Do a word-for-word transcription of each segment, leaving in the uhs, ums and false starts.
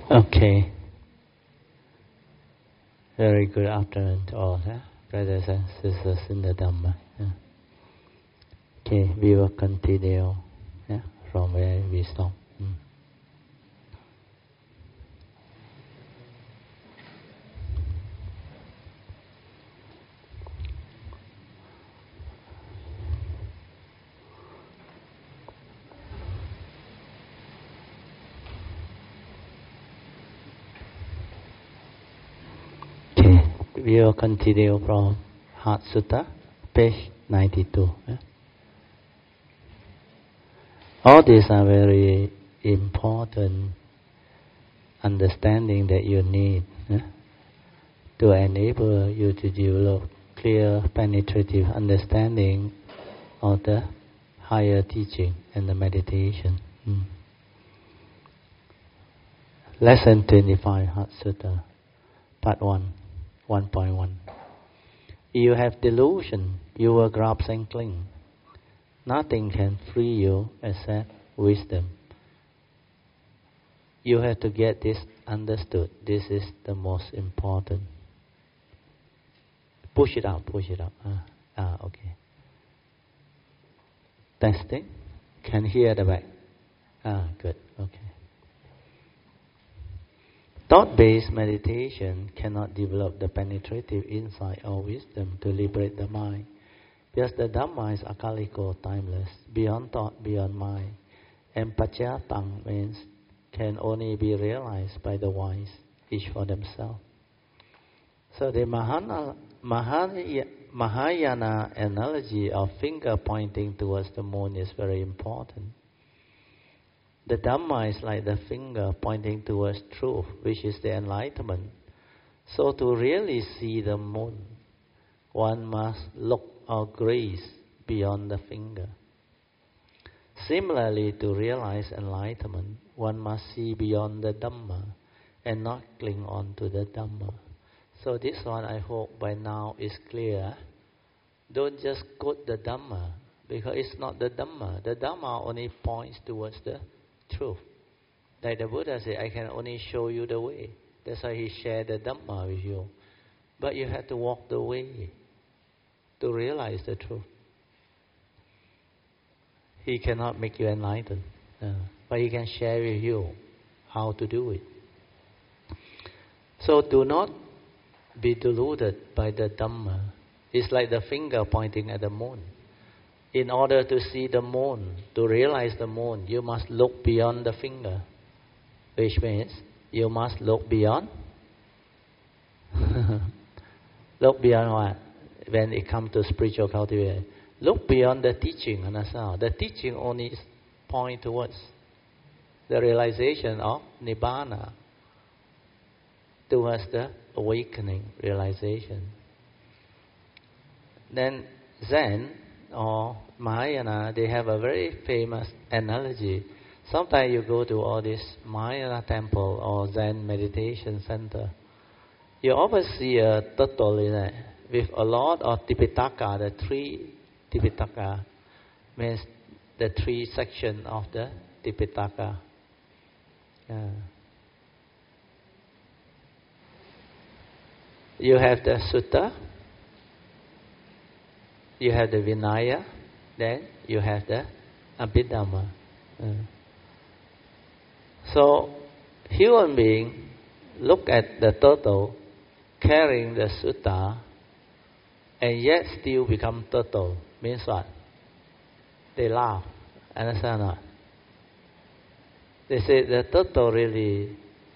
Okay. Very good afternoon to all, huh? Brothers and sisters in the Dhamma. Yeah. Okay, we will continue yeah, from where we stop. Mm. Okay, we will continue from Heart Sutta, page ninety-two. Yeah. All these are very important understanding that you need yeah, to enable you to develop clear, penetrative understanding of the higher teaching and the meditation. Mm. Lesson twenty-five, Heart Sutta, Part one, one point one. You have delusion, you will grasp and cling. Nothing can free you except wisdom. You have to get this understood. This is the most important. Push it out, push it out. Ah, ah okay. Testing. Can hear the back. Ah, good. Okay. Thought-based meditation cannot develop the penetrative insight or wisdom to liberate the mind. Because the Dhamma is akaliko, timeless, beyond thought, beyond mind. And pacayatang means can only be realized by the wise, each for themselves. So the Mahana, Mahaya, Mahayana analogy of finger pointing towards the moon is very important. The Dhamma is like the finger pointing towards truth, which is the enlightenment. So to really see the moon, one must look or gaze beyond the finger. Similarly, to realize enlightenment, one must see beyond the Dhamma and not cling on to the Dhamma. So this one, I hope by now is clear. Don't just quote the Dhamma, because it's not the Dhamma. The Dhamma only points towards the truth. Like the Buddha said, I can only show you the way. That's why he shared the Dhamma with you. But you have to walk the way to realize the truth. He cannot make you enlightened, uh, but he can share with you how to do it. So do not be deluded by the Dhamma. It's like the finger pointing at the moon. In order to see the moon, to realize the moon, you must look beyond the finger. Which means you must look beyond. Look beyond what? When it comes to spiritual cultivation. Look beyond the teaching, understand? The teaching only point towards the realization of Nibbana, towards the awakening realization. Then Zen or Mahayana, they have a very famous analogy. Sometimes you go to all this Mahayana temple or Zen meditation center, you always see a turtle in it with a lot of Tipitaka, the three Tipitaka means the three sections of the Tipitaka. Yeah. You have the Sutta, you have the Vinaya, then you have the Abhidhamma. Uh. So, human being look at the turtle carrying the Sutta and yet still become turtle. Means what? They laugh. Understand what? They say the turtle really,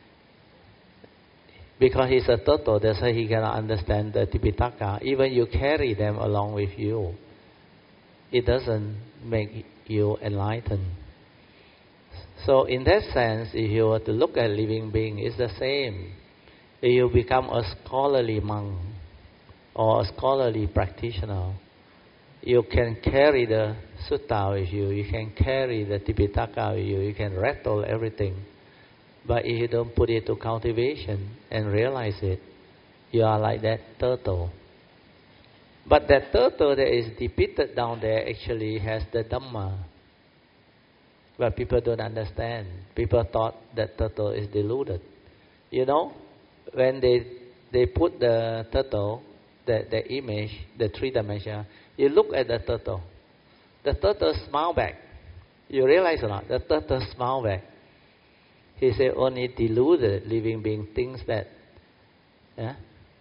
because he's a turtle, that's why he cannot understand the Tipitaka. Even you carry them along with you, it doesn't make you enlightened. So in that sense, if you were to look at living being, it's the same. If you become a scholarly monk or a scholarly practitioner, you can carry the Sutta with you, you can carry the Tipitaka with you, you can rattle everything. But if you don't put it to cultivation and realize it, you are like that turtle. But that turtle that is depicted down there actually has the Dhamma. But people don't understand. People thought that turtle is deluded. You know, when they they put the turtle, the, the image, the three dimension, you look at the turtle. The turtle smile back. You realize or not? The turtle smile back. He said only deluded living being thinks that yeah,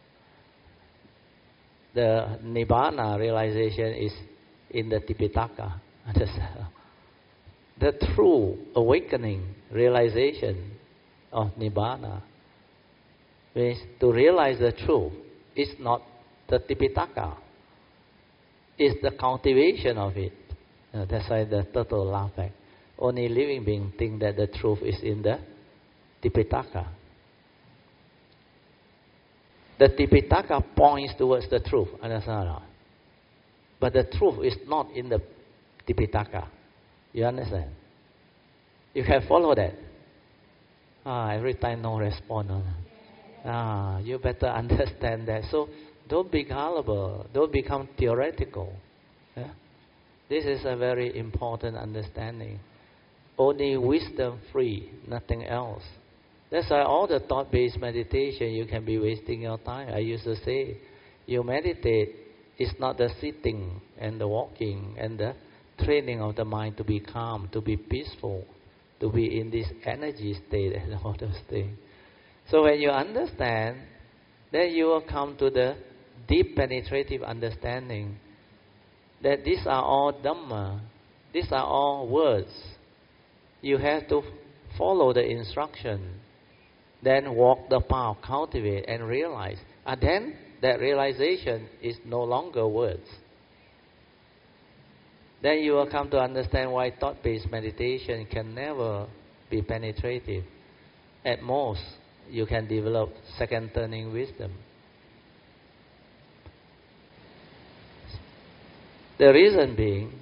the Nibbana realization is in the Tipitaka. The true awakening realization of Nibbana means to realize the truth is not the Tipitaka. It's the cultivation of it. Uh, that's why the turtle laugh back. Only living being think that the truth is in the Tipitaka. The Tipitaka points towards the truth, understand or not? But the truth is not in the Tipitaka. You understand? You can follow that. Ah, every time no response. Ah, you better understand that. So don't be gullible. Don't become theoretical. Yeah? This is a very important understanding. Only wisdom free, nothing else. That's why all the thought-based meditation, you can be wasting your time. I used to say, you meditate, it's not the sitting and the walking and the training of the mind to be calm, to be peaceful, to be in this energy state and all those things. So when you understand, then you will come to the deep penetrative understanding that these are all Dhamma, these are all words. You have to follow the instruction, then walk the path, cultivate and realize. And then that realization is no longer words. Then you will come to understand why thought-based meditation can never be penetrative. At most, you can develop second turning wisdom. The reason being,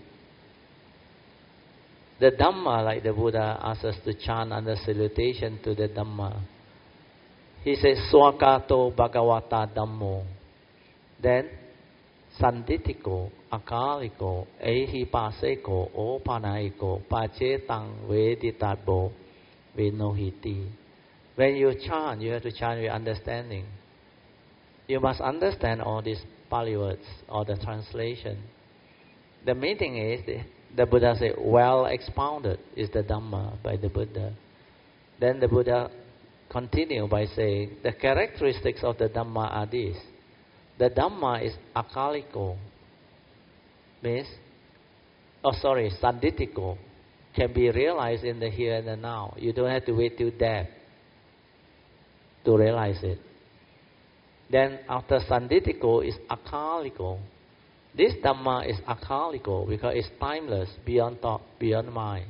the Dhamma, like the Buddha asks us to chant under salutation to the Dhamma. He says, Swakato Bhagavata Dhammo. Then, Sanditiko, Akaliko, Ehipaseko, Opanaiko, Pacetang Veditabo, Vinohiti. When you chant, you have to chant with understanding. You must understand all these Pali words, or the translation. The meaning is, the, the Buddha said, well expounded is the Dhamma by the Buddha. Then the Buddha continued by saying, the characteristics of the Dhamma are these. The Dhamma is akaliko, means, oh sorry, sanditiko, can be realized in the here and the now. You don't have to wait till death to realize it. Then after sanditiko is akaliko. This Dhamma is akaliko because it's timeless, beyond thought, beyond mind.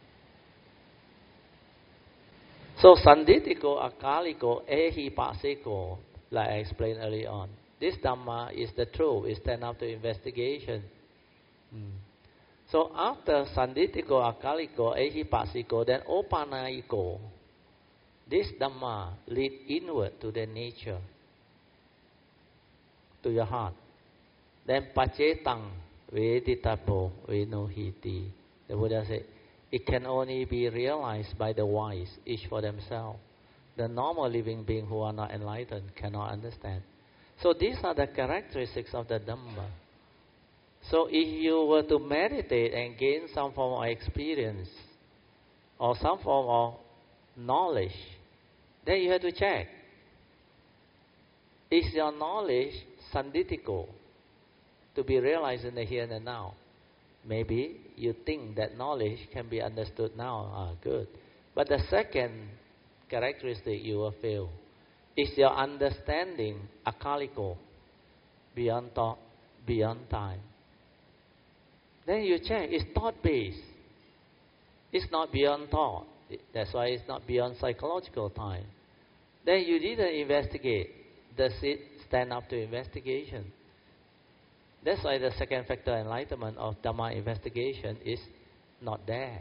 So sanditiko, akaliko, ehipaseko, like I explained earlier on. This Dhamma is the truth, it stands up to investigation. Hmm. So after sanditiko, akaliko, ehipasiko, then opanaiko. This Dhamma lead inward to the nature, to your heart. Then pacetang veditapo venohiti. The Buddha said, it can only be realized by the wise, each for themselves. The normal living being who are not enlightened cannot understand. So these are the characteristics of the Dhamma. So if you were to meditate and gain some form of experience or some form of knowledge, then you have to check. Is your knowledge sanditiko, to be realized in the here and the now? Maybe you think that knowledge can be understood now. Ah, good. But the second characteristic you will fail. Is your understanding akaliko, beyond thought, beyond time? Then you check, it's thought-based. It's not beyond thought. That's why it's not beyond psychological time. Then you didn't investigate. Does it stand up to investigation? That's why the second factor enlightenment of Dhamma investigation is not there.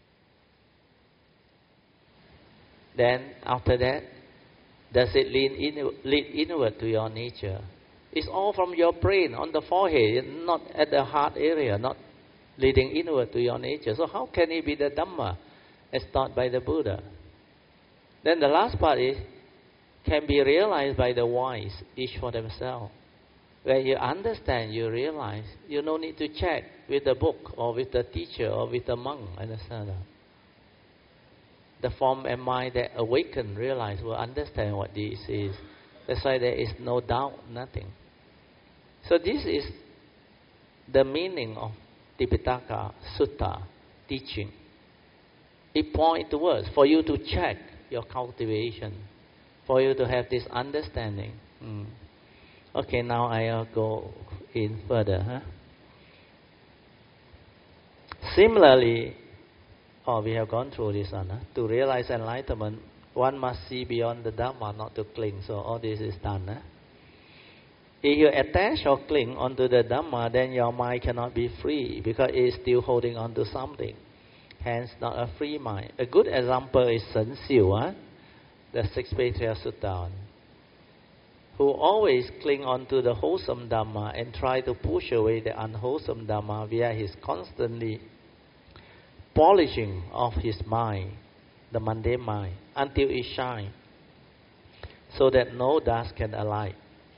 Then after that, does it lead, in, lead inward to your nature? It's all from your brain, on the forehead, not at the heart area, not leading inward to your nature. So how can it be the Dhamma as taught by the Buddha? Then the last part is, can be realized by the wise, each for themselves. When you understand, you realize, you no need to check with the book or with the teacher or with the monk. Understand that? The form and mind that awaken, realize, will understand what this is. That's why there is no doubt, nothing. So this is the meaning of Tipitaka Sutta teaching. It points towards for you to check your cultivation, for you to have this understanding. Mm. Okay, now I'll go in further. Huh? Similarly, oh, we have gone through this one. Huh? To realize enlightenment, one must see beyond the Dhamma, not to cling. So all this is done. Huh? If you attach or cling onto the Dhamma, then your mind cannot be free because it is still holding on to something. Hence, not a free mind. A good example is Sen Siu, huh? The Sixth Patriarch Sutta, who always cling on to the wholesome Dhamma and try to push away the unwholesome Dhamma via his constantly polishing of his mind, the mundane mind, until it shines, so that no dust can alight.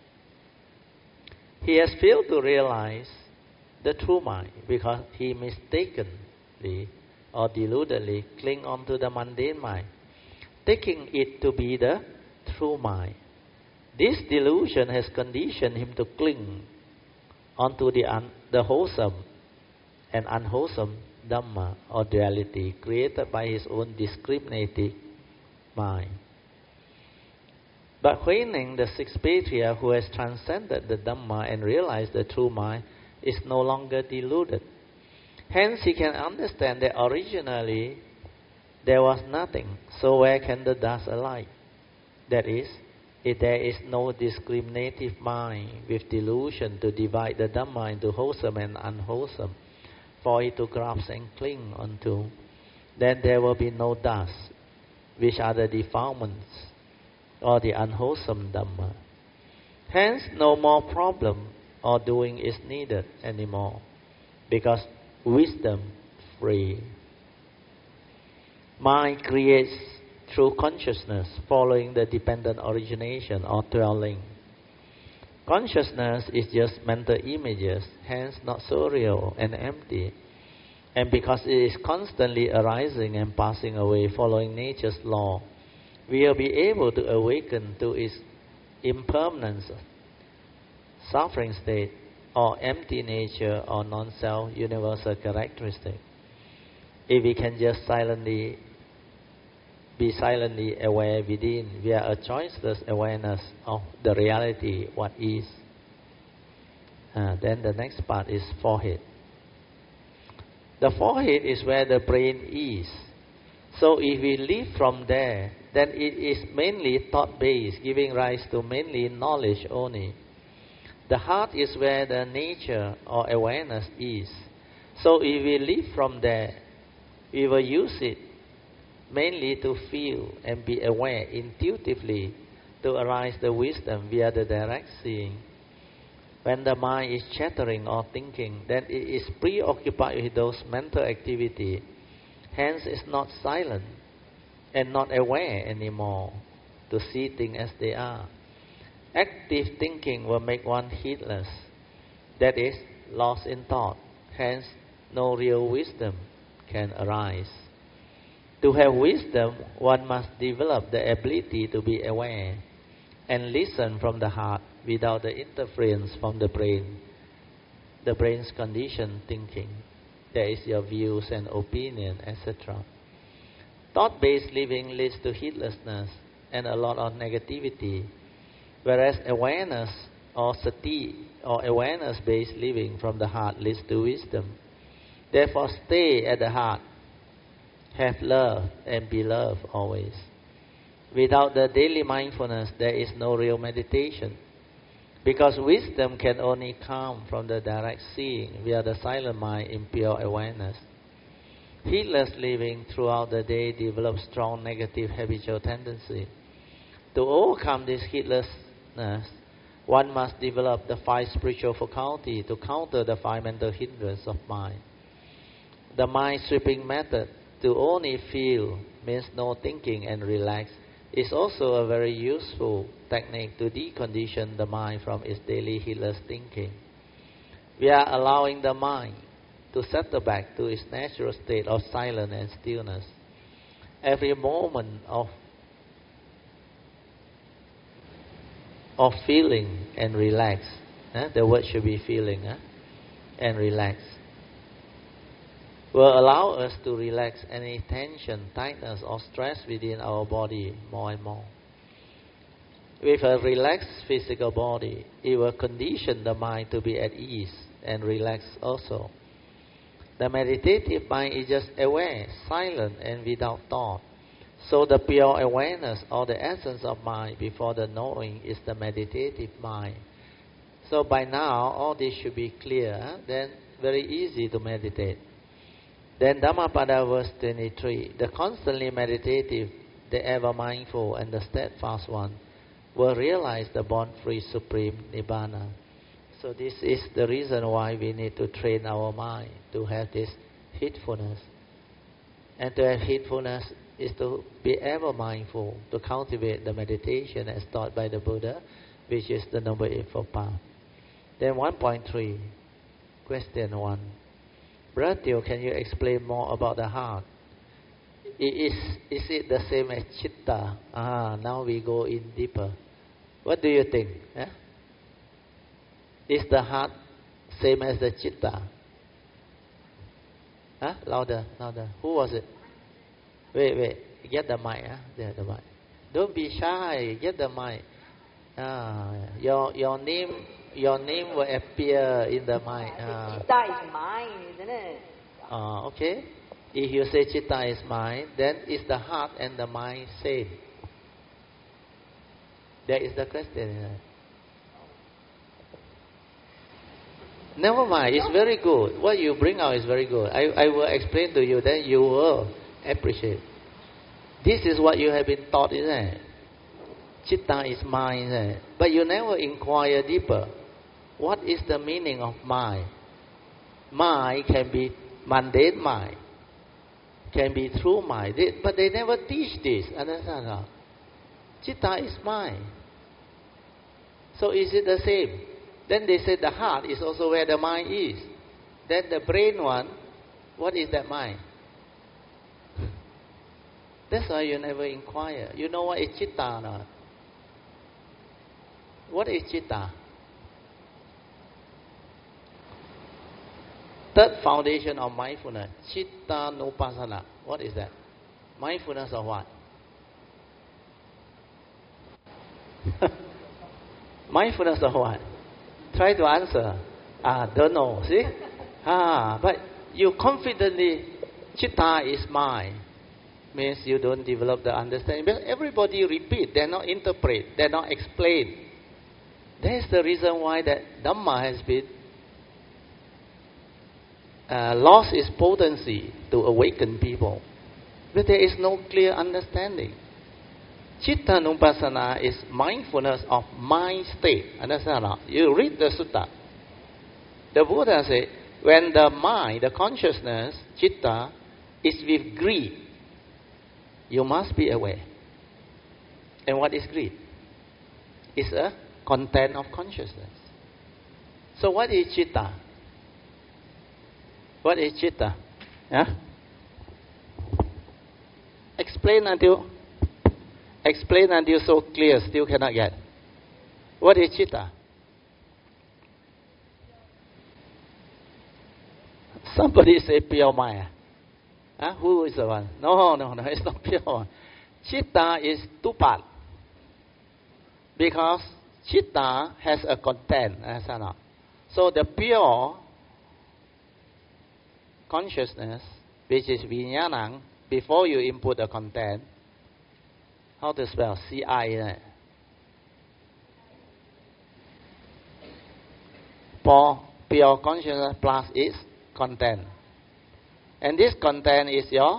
He has failed to realize the true mind because he mistakenly or deludedly cling on to the mundane mind, taking it to be the true mind. This delusion has conditioned him to cling onto the, un, the wholesome and unwholesome Dhamma or duality created by his own discriminating mind. But Huineng, the sixth patriarch who has transcended the Dhamma and realized the true mind, is no longer deluded. Hence he can understand that originally there was nothing, so where can the dust alight? That is, if there is no discriminative mind with delusion to divide the Dhamma into wholesome and unwholesome, for it to grasp and cling onto, then there will be no dust, which are the defilements or the unwholesome Dhamma. Hence, no more problem or doing is needed anymore, because wisdom free. Mind creates through consciousness, following the dependent origination or dwelling. Consciousness is just mental images, hence not so real and empty. And because it is constantly arising and passing away, following nature's law, we will be able to awaken to its impermanence, suffering state, or empty nature, or non-self universal characteristic. If we can just silently be silently aware within via a choiceless awareness of the reality, what is. Uh, then the next part is forehead. The forehead is where the brain is. So if we live from there, then it is mainly thought-based, giving rise to mainly knowledge only. The heart is where the nature or awareness is. So if we live from there, we will use it mainly to feel and be aware intuitively to arise the wisdom via the direct seeing. When the mind is chattering or thinking, then it is preoccupied with those mental activity. Hence, it's not silent and not aware anymore to see things as they are. Active thinking will make one heedless, that is, lost in thought. Hence, no real wisdom can arise. To have wisdom, one must develop the ability to be aware and listen from the heart without the interference from the brain, the brain's conditioned thinking. There is your views and opinion, et cetera. Thought-based living leads to heedlessness and a lot of negativity, whereas awareness or sati or awareness-based living from the heart leads to wisdom. Therefore, stay at the heart. Have love and be loved always. Without the daily mindfulness, there is no real meditation. Because wisdom can only come from the direct seeing via the silent mind in pure awareness. Heedless living throughout the day develops strong negative habitual tendency. To overcome this heedlessness, one must develop the five spiritual faculty to counter the five mental hindrances of mind. The mind sweeping method to only feel means no thinking and relax is also a very useful technique to decondition the mind from its daily heedless thinking. We are allowing the mind to settle back to its natural state of silence and stillness. Every moment of of feeling and relax. Eh? The word should be feeling eh? and relax. Will allow us to relax any tension, tightness or stress within our body more and more. With a relaxed physical body, it will condition the mind to be at ease and relaxed also. The meditative mind is just aware, silent and without thought. So the pure awareness or the essence of mind before the knowing is the meditative mind. So by now all this should be clear, then very easy to meditate. Then Dhammapada verse twenty-three, the constantly meditative, the ever mindful and the steadfast one will realize the born-free supreme Nibbana. So this is the reason why we need to train our mind to have this heedfulness. And to have heedfulness is to be ever mindful, to cultivate the meditation as taught by the Buddha, which is the Noble Eightfold Path. Then one point three, question one. Brother Teo, can you explain more about the heart? Is, is it the same as chitta? Ah, now we go in deeper. What do you think? Eh? Is the heart same as the chitta? Huh? Louder, louder. Who was it? Wait, wait. Get the mic. Huh? There, the mic. Don't be shy. Get the mic. Ah, your your name your name will appear in the mic. Ah. Chitta is mine, isn't it? Ah, okay. If you say chitta is mine, then is the heart and the mind same? That is the question. Never mind, it's very good. What you bring out is very good. I, I will explain to you, then you will appreciate. This is what you have been taught, isn't it? Chitta is mind, isn't it? But you never inquire deeper. What is the meaning of mind? Mind can be mundane mind, can be true mind, they, but they never teach this. Understand? Chitta is mind. So is it the same? Then they say the heart is also where the mind is. Then the brain one, what is that mind? That's why you never inquire. You know what is chitta or not? What is chitta? Third foundation of mindfulness, Chitta Nupassana. What is that? Mindfulness of what? Mindfulness of what? Try to answer. Ah, don't know. See? Ah, but you confidently, Chitta is mind. Means you don't develop the understanding. But everybody repeat. They not interpret. They not explain. That is the reason why that Dhamma has been Uh, lost its potency to awaken people. But there is no clear understanding. Chitta Nupassana is mindfulness of mind state. Understand or not? You read the sutta. The Buddha said, when the mind, the consciousness, chitta, is with greed, you must be aware. And what is greed? It's a content of consciousness. So what is chitta? What is chitta? Yeah? Explain until explain until so clear, still cannot get. What is chitta? Somebody say pure mind. Huh? Who is the one? No, no, no, it's not pure. Chitta is two parts. Because chitta has a content. So the pure consciousness, which is vijnanam, before you input the content, how to spell? C I, right? For pure consciousness plus its content. And this content is your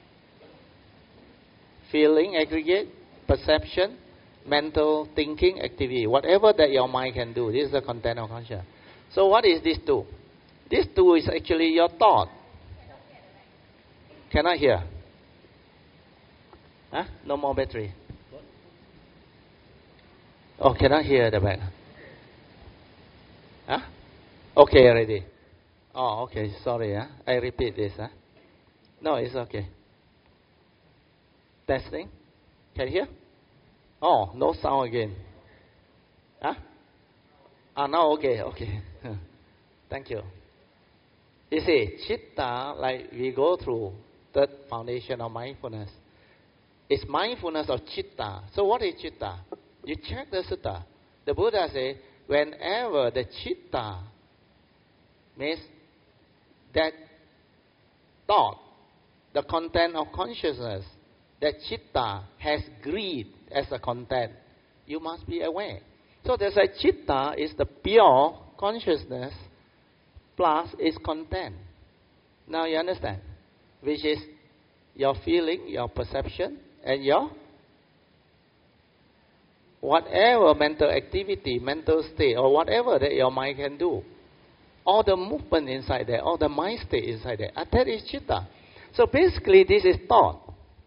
feeling aggregate, perception, mental thinking activity. Whatever that your mind can do, this is the content of consciousness. So what is this two? This two is actually your thought. Cannot hear. Huh? No more battery. Oh, cannot hear the back. Huh? Okay already. Oh, okay. Sorry. Huh? I repeat this. Huh? No, it's okay. Testing. Can you hear? Oh, no sound again. Huh? Ah, now okay, okay. Thank you. You see, chitta, like we go through the foundation of mindfulness. It's mindfulness of chitta. So what is chitta? You check the sutta. The Buddha says, whenever the chitta means that thought, the content of consciousness, that chitta has greed as a content, you must be aware. So there's a chitta is the pure consciousness plus its content. Now you understand? Which is your feeling, your perception, and your whatever mental activity, mental state, or whatever that your mind can do. All the movement inside there, all the mind state inside there. And that is chitta. So basically this is thought.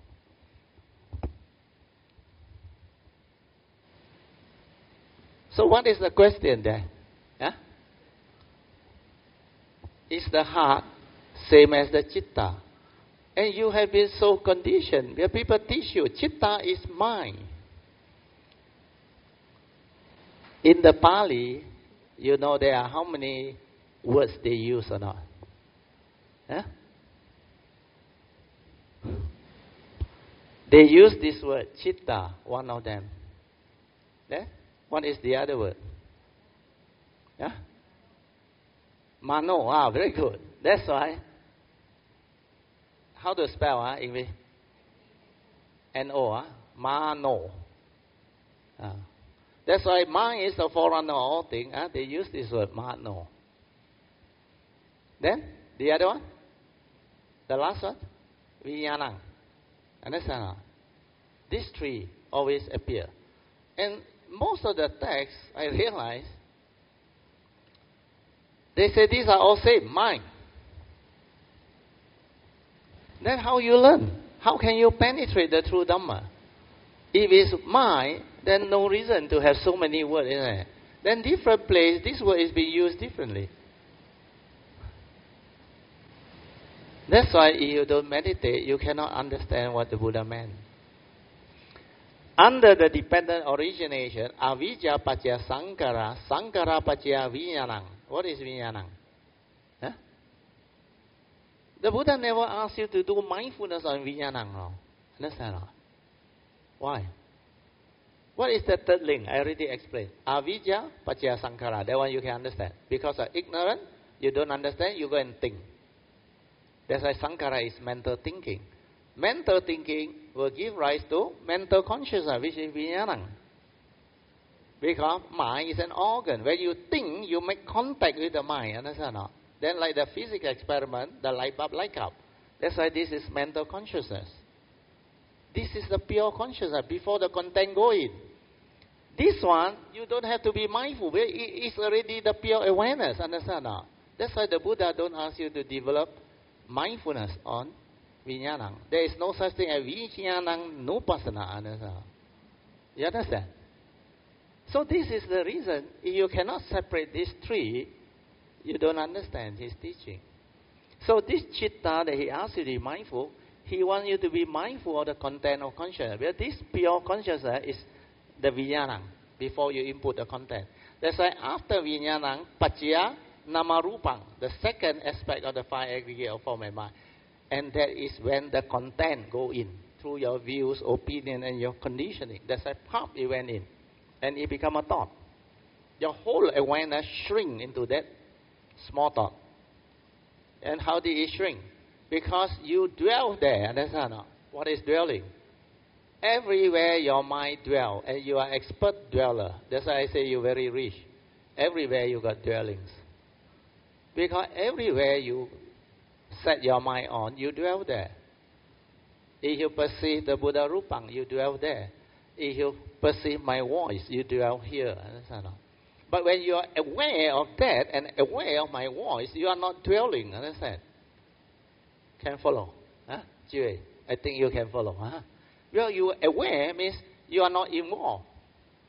So what is the question there? Yeah? Is the heart same as the chitta? And you have been so conditioned. Where people teach you, chitta is mind. In the Pali, you know there are how many words they use or not? Yeah? They use this word, chitta, one of them. Yeah? What is the other word? Yeah? Mano. Ah, very good. That's why. How to spell ah, English? N O. Ah? Mano. Ah. That's why mind is the forerunner of all things. Ah? They use this word, mano. Then, the other one? The last one? Vijnanam. Understand? Ah? These three always appear. And most of the texts, I realize, they say these are all same, mind. Then how you learn? How can you penetrate the true Dhamma? If it's mind, then no reason to have so many words in it. Then different place, this word is being used differently. That's why if you don't meditate, you cannot understand what the Buddha meant. Under the dependent origination, avijja paccaya sankhara, sankhara paccaya vijnanam. What is vijnanam? Huh? The Buddha never asked you to do mindfulness on vijnanam. No? Understand? No? Why? What is the third link? I already explained. Avijja paccaya sankhara. That one you can understand. Because of ignorance, you don't understand, you go and think. That's why sankhara is mental thinking. Mental thinking will give rise to mental consciousness, which is vijnanam. Because mind is an organ. When you think, you make contact with the mind. Understand or not? Then like the physical experiment, the light bulb light up. That's why this is mental consciousness. This is the pure consciousness before the content go in. This one, you don't have to be mindful. It's already the pure awareness. Understand or not? That's why the Buddha don't ask you to develop mindfulness on vijnanam. There is no such thing as vijnanam nupassana. Understand? You understand? So this is the reason, if you cannot separate these three, you don't understand his teaching. So this chitta that he asks you to be mindful, he wants you to be mindful of the content of consciousness. Because this pure consciousness is the vijnanam, before you input the content. That's why after vijnanam, paccaya namarupam, the second aspect of the five aggregate of form and mind. And that is when the content go in, through your views, opinion, and your conditioning. That's why pop, it went in. And it become a thought. Your whole awareness shrink into that small thought. And how did it shrink? Because you dwell there. Understand? What is dwelling? Everywhere your mind dwell, and you are expert dweller. That's why I say you're very rich. Everywhere you got dwellings. Because everywhere you set your mind on, you dwell there. If you perceive the Buddha Rupam, you dwell there. If you perceive my voice, you dwell here. Understand? But when you are aware of that and aware of my voice, you are not dwelling. Understand? Can follow? Huh? I think you can follow. Huh? Well, you are aware means you are not involved.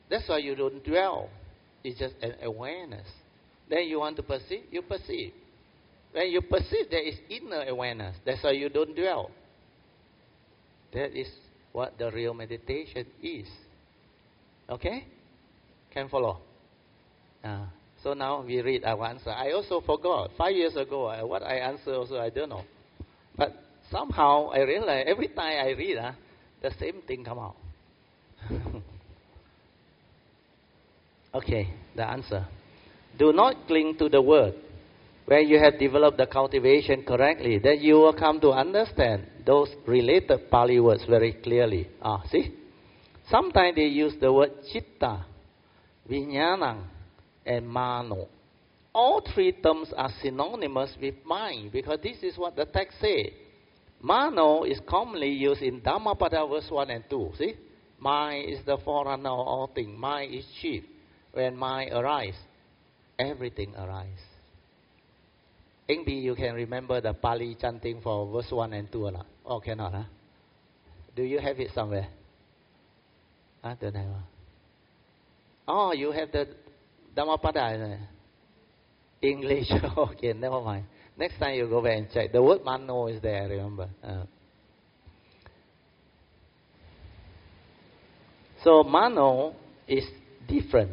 That's why you don't dwell. It's just an awareness. Then you want to perceive, you perceive. When you perceive, there is inner awareness. That's why you don't dwell. That is what the real meditation is. Okay? Can follow? Uh, so now we read our answer. I also forgot. Five years ago, uh, what I answered also, I don't know. But somehow I realize every time I read, uh, the same thing come out. Okay, the answer. Do not cling to the word. When you have developed the cultivation correctly, then you will come to understand those related Pali words very clearly. Ah, see? Sometimes they use the word citta, vijnanam, and mano. All three terms are synonymous with mind because this is what the text says. Mano is commonly used in Dhammapada verse one and two. See? Mind is the forerunner of all things. Mind is chief. When mind arises, everything arises. Maybe you can remember the Pali chanting for verse one and two or not? Or cannot, huh? Do you have it somewhere? I don't have. Oh, you have the Dhammapada English. Okay, never mind. Next time you go back and check. The word mano is there, remember. Uh. So mano is different.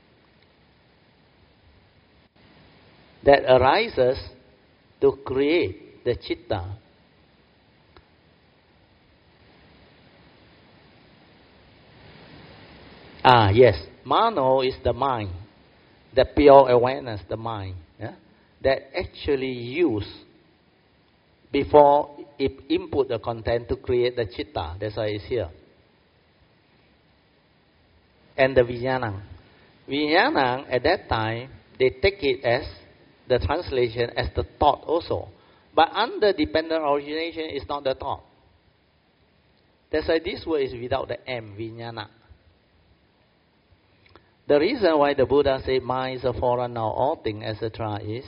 That arises to create the citta. Ah, yes. Mano is the mind, the pure awareness, the mind, yeah? That actually use before it input the content to create the citta. That's why it's here. And the vijnanam. Vijnanam, at that time, they take it as the translation as the thought also. But under dependent origination is not the thought. That's why this word is without the M, vijnana. The reason why the Buddha said mind is a forerunner of all things, et cetera is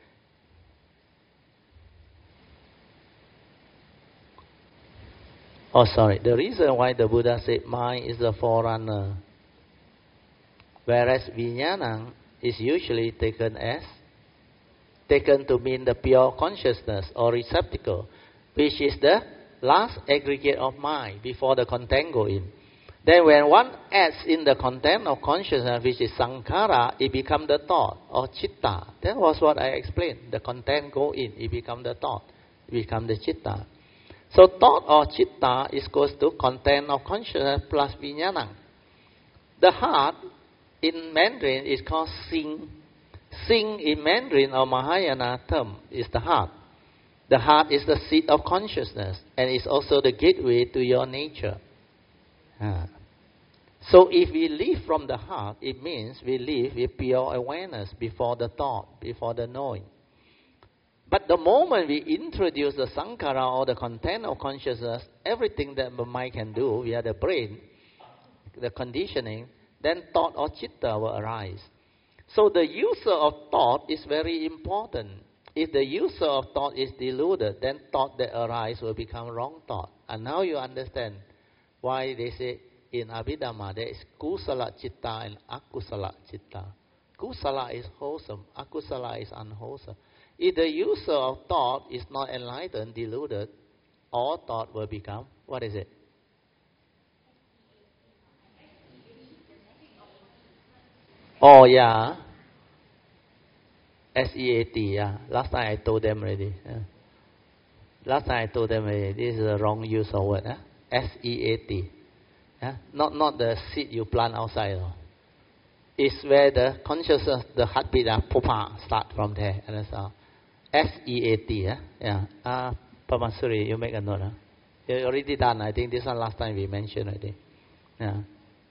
Oh, sorry. The reason why the Buddha said mind is a forerunner, whereas vijnana is usually taken as taken to mean the pure consciousness or receptacle, which is the last aggregate of mind before the content go in. Then when one adds in the content of consciousness, which is sankhara, it becomes the thought or citta. That was what I explained. The content go in, it becomes the thought, it becomes the citta. So thought or citta is equals to content of consciousness plus vijnana. The heart in Mandarin is called sing. Sing in Mandarin or Mahayana term is the heart. The heart is the seat of consciousness and is also the gateway to your nature. Ah. So if we live from the heart, it means we live with pure awareness before the thought, before the knowing. But the moment we introduce the sankhara or the content of consciousness, everything that the mind can do via the brain, the conditioning, then thought or citta will arise. So the user of thought is very important. If the user of thought is deluded, then thought that arises will become wrong thought. And now you understand why they say in Abhidhamma there is kusala citta and akusala citta. Kusala is wholesome, akusala is unwholesome. If the user of thought is not enlightened, deluded, all thought will become, what is it? Oh, yeah. S E A T, yeah. Last time I told them already. Yeah. Last time I told them already, this is the wrong use of word. Huh? S E A T. Yeah? Not, not the seed you plant outside. No. It's where the consciousness, the heartbeat, uh, pupa, start from there. And that's all. S E A T, yeah? Yeah. Uh, Pamasuri, you make a note. Huh? You already done. I think this one last time we mentioned already. Yeah.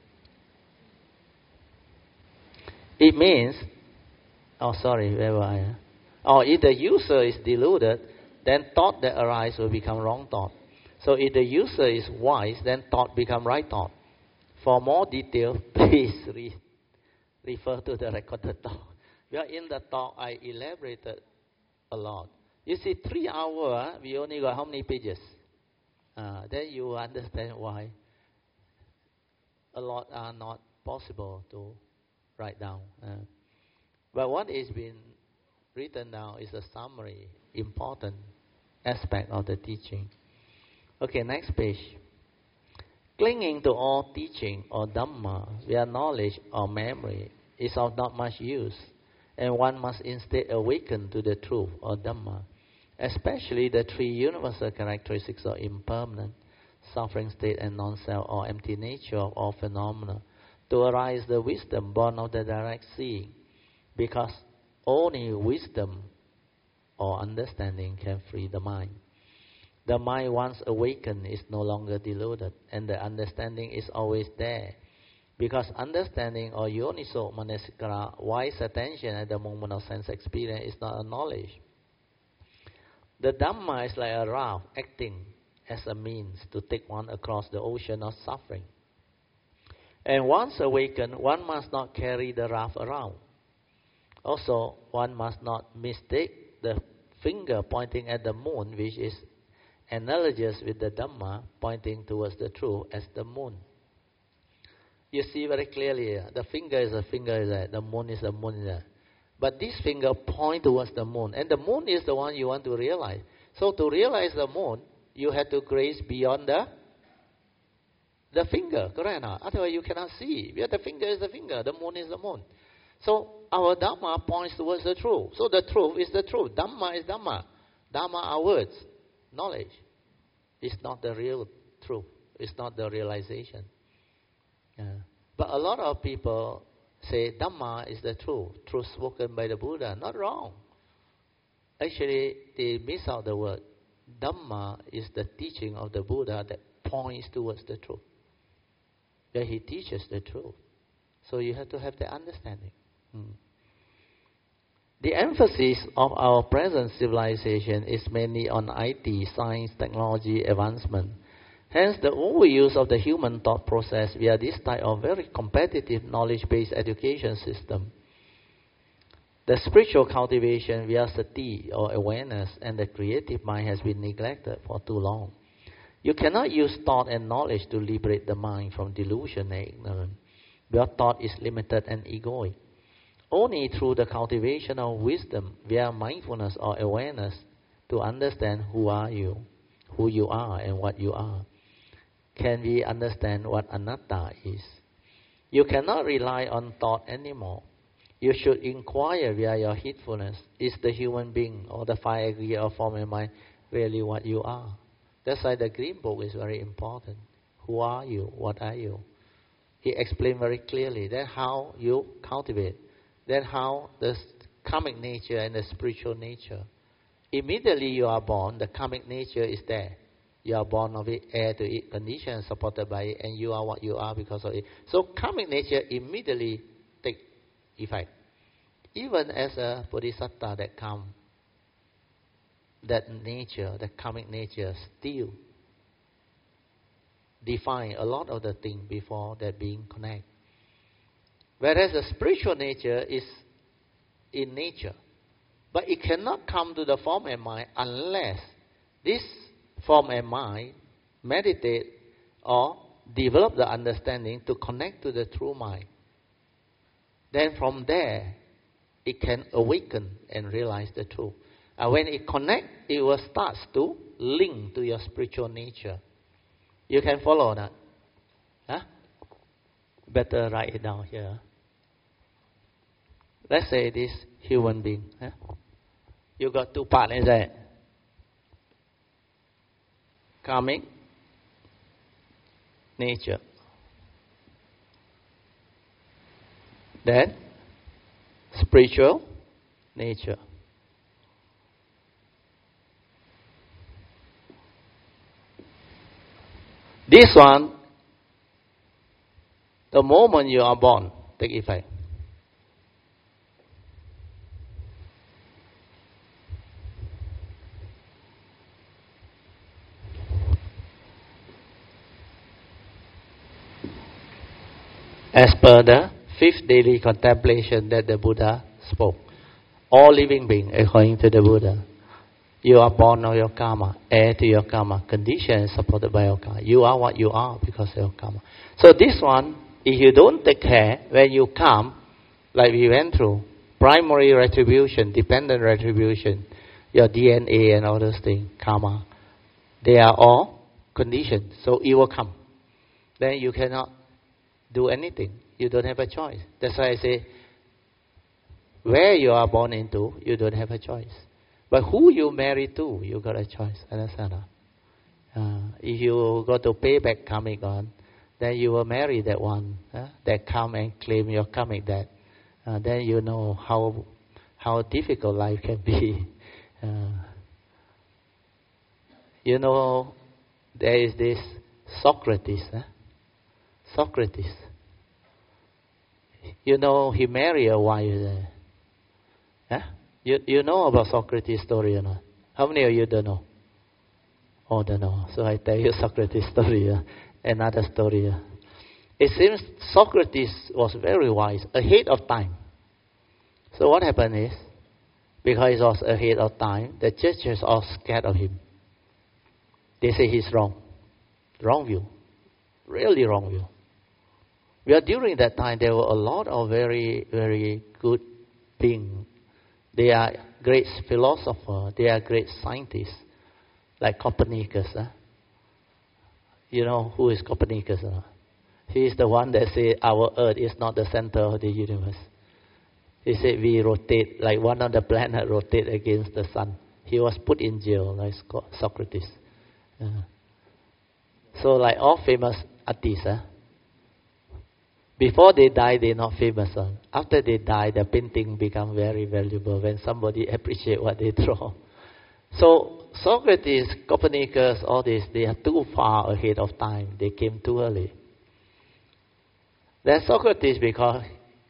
It means, oh sorry, where were I? Huh? Oh, if the user is deluded, then thought that arises will become wrong thought. So if the user is wise, then thought become right thought. For more detail, please read, refer to the recorded talk. Well, in the talk, I elaborated a lot. You see, three hours, we only got how many pages? Uh, then you understand why a lot are not possible to write down. Uh, but what is being written down is a summary, important aspect of the teaching. Okay, next page. Clinging to all teaching or Dhamma via knowledge or memory is of not much use, and one must instead awaken to the truth or Dhamma, especially the three universal characteristics of impermanent, suffering state, and non-self or empty nature of all phenomena, to arise the wisdom born of the direct seeing, because only wisdom or understanding can free the mind. The mind once awakened is no longer deluded, and the understanding is always there, because understanding or yoniso manasikara, wise attention at the moment of sense experience, is not a knowledge. The Dhamma is like a raft acting as a means to take one across the ocean of suffering. And once awakened, one must not carry the raft around. Also, one must not mistake the finger pointing at the moon, which is analogous with the Dhamma pointing towards the truth, as the moon. You see very clearly here, the finger is a finger is there, the moon is the moon there. But this finger points towards the moon, and the moon is the one you want to realize. So to realize the moon, you have to graze beyond the the finger, correct or not? Otherwise you cannot see. Because the finger is the finger, the moon is the moon. So our Dhamma points towards the truth. So the truth is the truth. Dhamma is Dhamma. Dhamma are words, knowledge. It's not the real truth. It's not the realization. Yeah. But a lot of people say Dhamma is the truth, truth spoken by the Buddha. Not wrong. Actually, they miss out the word. Dhamma is the teaching of the Buddha that points towards the truth. That he teaches the truth. So you have to have the understanding. Hmm. The emphasis of our present civilization is mainly on I T, science, technology, advancement. Hence, the overuse of the human thought process via this type of very competitive knowledge-based education system. The spiritual cultivation via sati or awareness and the creative mind has been neglected for too long. You cannot use thought and knowledge to liberate the mind from delusion and ignorance. Your thought is limited and egoic. Only through the cultivation of wisdom via mindfulness or awareness to understand who are you, who you are and what you are, can we understand what anatta is. You cannot rely on thought anymore. You should inquire via your heedfulness, is the human being or the five aggregate of form and mind really what you are? That's why the Green Book is very important. Who are you? What are you? He explained very clearly. That's how you cultivate. That's how the karmic nature and the spiritual nature. Immediately you are born, the karmic nature is there. You are born of it, heir to it, conditioned, supported by it, and you are what you are because of it. So karmic nature immediately take effect. Even as a bodhisattva that comes, that nature, that karmic nature still define a lot of the things before that being connect. Whereas the spiritual nature is in nature. But it cannot come to the form and mind unless this form and mind meditate or develop the understanding to connect to the true mind. Then from there, it can awaken and realize the truth. And when it connects, it will start to link to your spiritual nature. You can follow that? Huh? Better write it down here. Let's say this human being. Huh? You got two parts, is that? Karmic nature. Then spiritual nature. This one, the moment you are born, take effect. As per the fifth daily contemplation that the Buddha spoke, all living beings, according to the Buddha, you are born of your karma, heir to your karma, conditioned and supported by your karma. You are what you are because of your karma. So this one if you don't take care, when you come, like we went through, primary retribution, dependent retribution, your D N A and all those things, karma, they are all conditioned. So it will come. Then you cannot do anything. You don't have a choice. That's why I say, where you are born into, you don't have a choice. But who you marry to, you got a choice. Understand? Uh, if you got to pay back karmic on, then you will marry that one uh, that come and claim your karmic debt. Uh, then you know how how difficult life can be. Uh, you know, there is this Socrates. Huh? Socrates. You know, he married a wife there. Huh? You you know about Socrates' story or not? How many of you don't know? Oh, don't know. So I tell you Socrates' story, uh, another story. Uh. It seems Socrates was very wise, ahead of time. So what happened is, because he was ahead of time, the judges are scared of him. They say he's wrong. Wrong view. Really wrong view. Well, during that time, there were a lot of very, very good beings. They are great philosophers. They are great scientists, like Copernicus. Huh? You know who is Copernicus? Huh? He is the one that said our Earth is not the center of the universe. He said we rotate, like one of the planets rotate against the sun. He was put in jail, like Socrates. Uh, so like all famous artists, huh? Before they die, they're not famous. Huh? After they die, the painting become very valuable when somebody appreciate what they draw. So Socrates, Copernicus, all this, they are too far ahead of time. They came too early. Then Socrates, because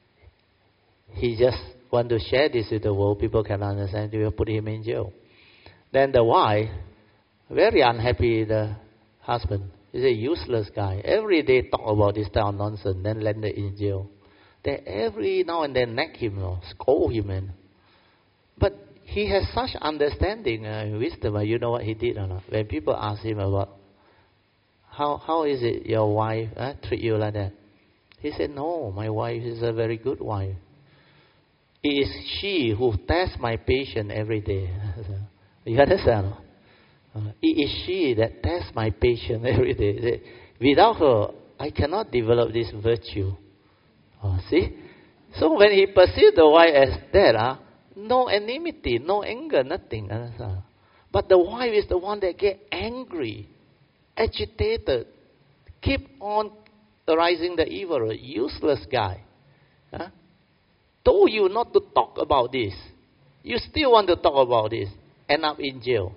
he just want to share this with the world, people can understand, they will put him in jail. Then the wife, very unhappy, the husband, he's a useless guy. Every day talk about this type of nonsense, then landed in jail. They every now and then nag him, or scold him. And, but he has such understanding and uh, wisdom. Uh, you know what he did or not? When people ask him about, how how is it your wife uh, treat you like that? He said, no, my wife is a very good wife. It is she who tests my patience every day. You understand? Uh, it is she that tests my patience every day. Without her, I cannot develop this virtue. Uh, see? So when he perceived the wife as that, uh, no enmity, no anger, nothing. Uh, but the wife is the one that get angry, agitated, keep on arising the evil, useless guy. Uh, told you not to talk about this. You still want to talk about this. End up in jail.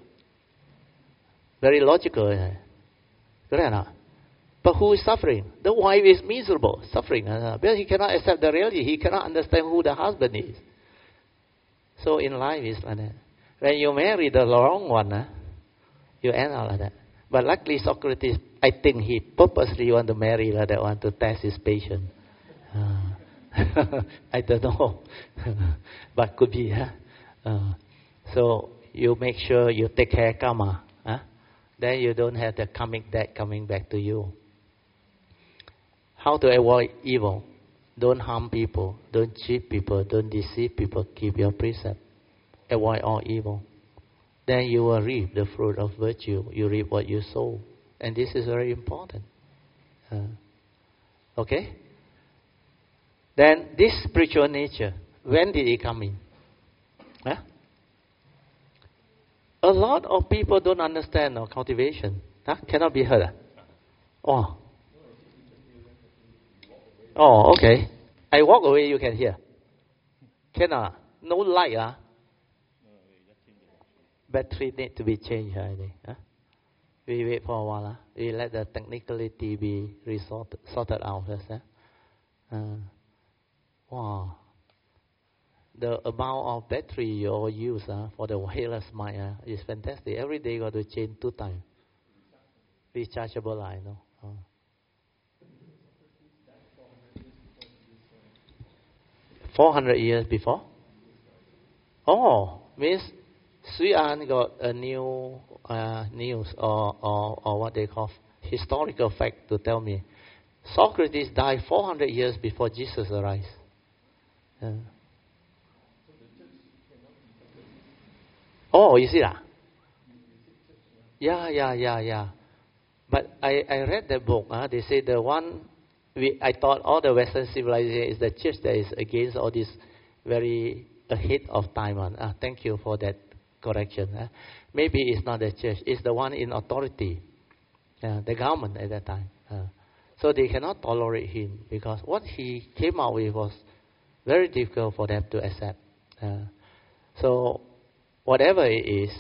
Very logical. Eh? Correct? But who is suffering? The wife is miserable, suffering. Uh, because he cannot accept the reality. He cannot understand who the husband is. So in life it's like that. When you marry the wrong one, uh, you end up like that. But luckily Socrates, I think he purposely want to marry like that one to test his patience. Uh, I don't know. But could be. Huh? Uh, so you make sure you take care of karma. Huh? Then you don't have the karmic debt coming back to you. How to avoid evil? Don't harm people. Don't cheat people. Don't deceive people. Keep your precept. Avoid all evil. Then you will reap the fruit of virtue. You reap what you sow. And this is very important. Uh, okay? Then this spiritual nature, when did it come in? Huh? A lot of people don't understand no, cultivation. Huh? Cannot be heard. Oh. Oh, okay. I walk away, you can hear. Cannot. No light. Huh? Battery need to be changed, I think. Huh? We wait for a while. Huh? We let the technicality be resorted, sorted out first. Huh? Uh, wow. The amount of battery you all use uh, for the wireless mic uh, is fantastic. Every day you got to change two times. Rechargeable, I know. Uh. four hundred years before? Oh, means Sui An got a new uh, news or, or, or what they call historical fact to tell me. Socrates died four hundred years before Jesus arrived. Uh, oh, you see that? Yeah, yeah, yeah, yeah. But I, I read the book. Huh? They say the one, we, I thought all the Western civilization is the church that is against all this very ahead of time. Uh, thank you for that correction. Huh? Maybe it's not the church. It's the one in authority. Uh, the government at that time. Uh, so they cannot tolerate him because what he came out with was very difficult for them to accept. Uh, so whatever it is,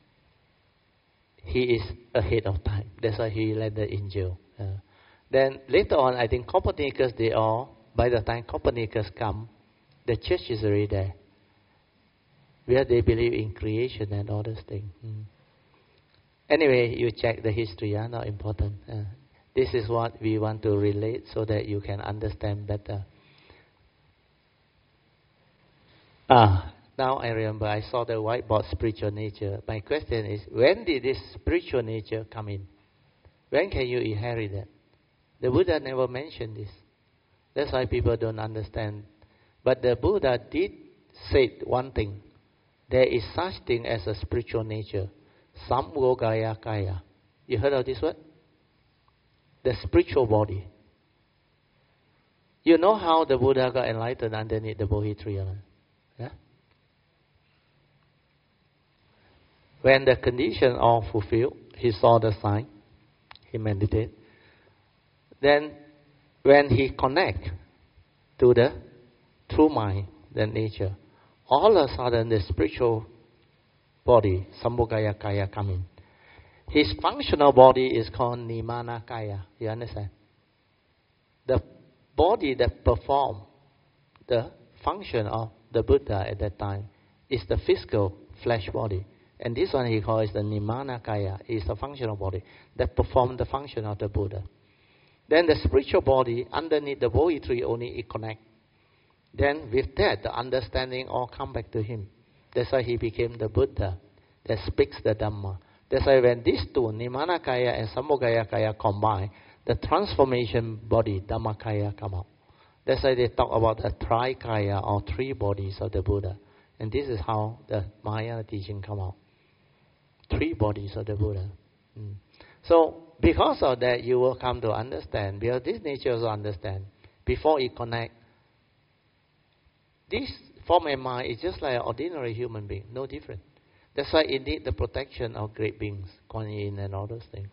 he is ahead of time. That's why he landed in jail. Uh, then later on, I think Copernicus, they all, by the time Copernicus come, the church is already there. Where they believe in creation and all those things. Mm. Anyway, you check the history, uh, not important. Uh, this is what we want to relate so that you can understand better. Ah, now I remember I saw the whiteboard spiritual nature. My question is, when did this spiritual nature come in? When can you inherit that? The Buddha never mentioned this. That's why people don't understand. But the Buddha did say one thing. There is such thing as a spiritual nature. Samvogaya kaya. You heard of this word? The spiritual body. You know how the Buddha got enlightened underneath the Bodhi tree? Yeah? When the condition all fulfilled, he saw the sign, he meditated. Then when he connect to the true mind, the nature, all of a sudden the spiritual body, Sambhogaya Kaya, come in. His functional body is called Nimana Kaya. You understand? The body that performs the function of the Buddha at that time is the physical flesh body. And this one he calls the Nimana Kaya. It's the functional body that performs the function of the Buddha. Then the spiritual body underneath the Bodhi tree only it connects. Then with that, the understanding all come back to him. That's why he became the Buddha that speaks the Dhamma. That's why when these two, Nimanakaya and Sambhogayakaya combine, the transformation body, Dhammakaya, come out. That's why they talk about the Trikaya or three bodies of the Buddha. And this is how the Mahayana teaching come out. Three bodies of the Buddha. Mm. So because of that, you will come to understand, because this nature also understand, before it connect, this form and mind is just like an ordinary human being, no different. That's why it needs the protection of great beings, Kuan Yin and all those things.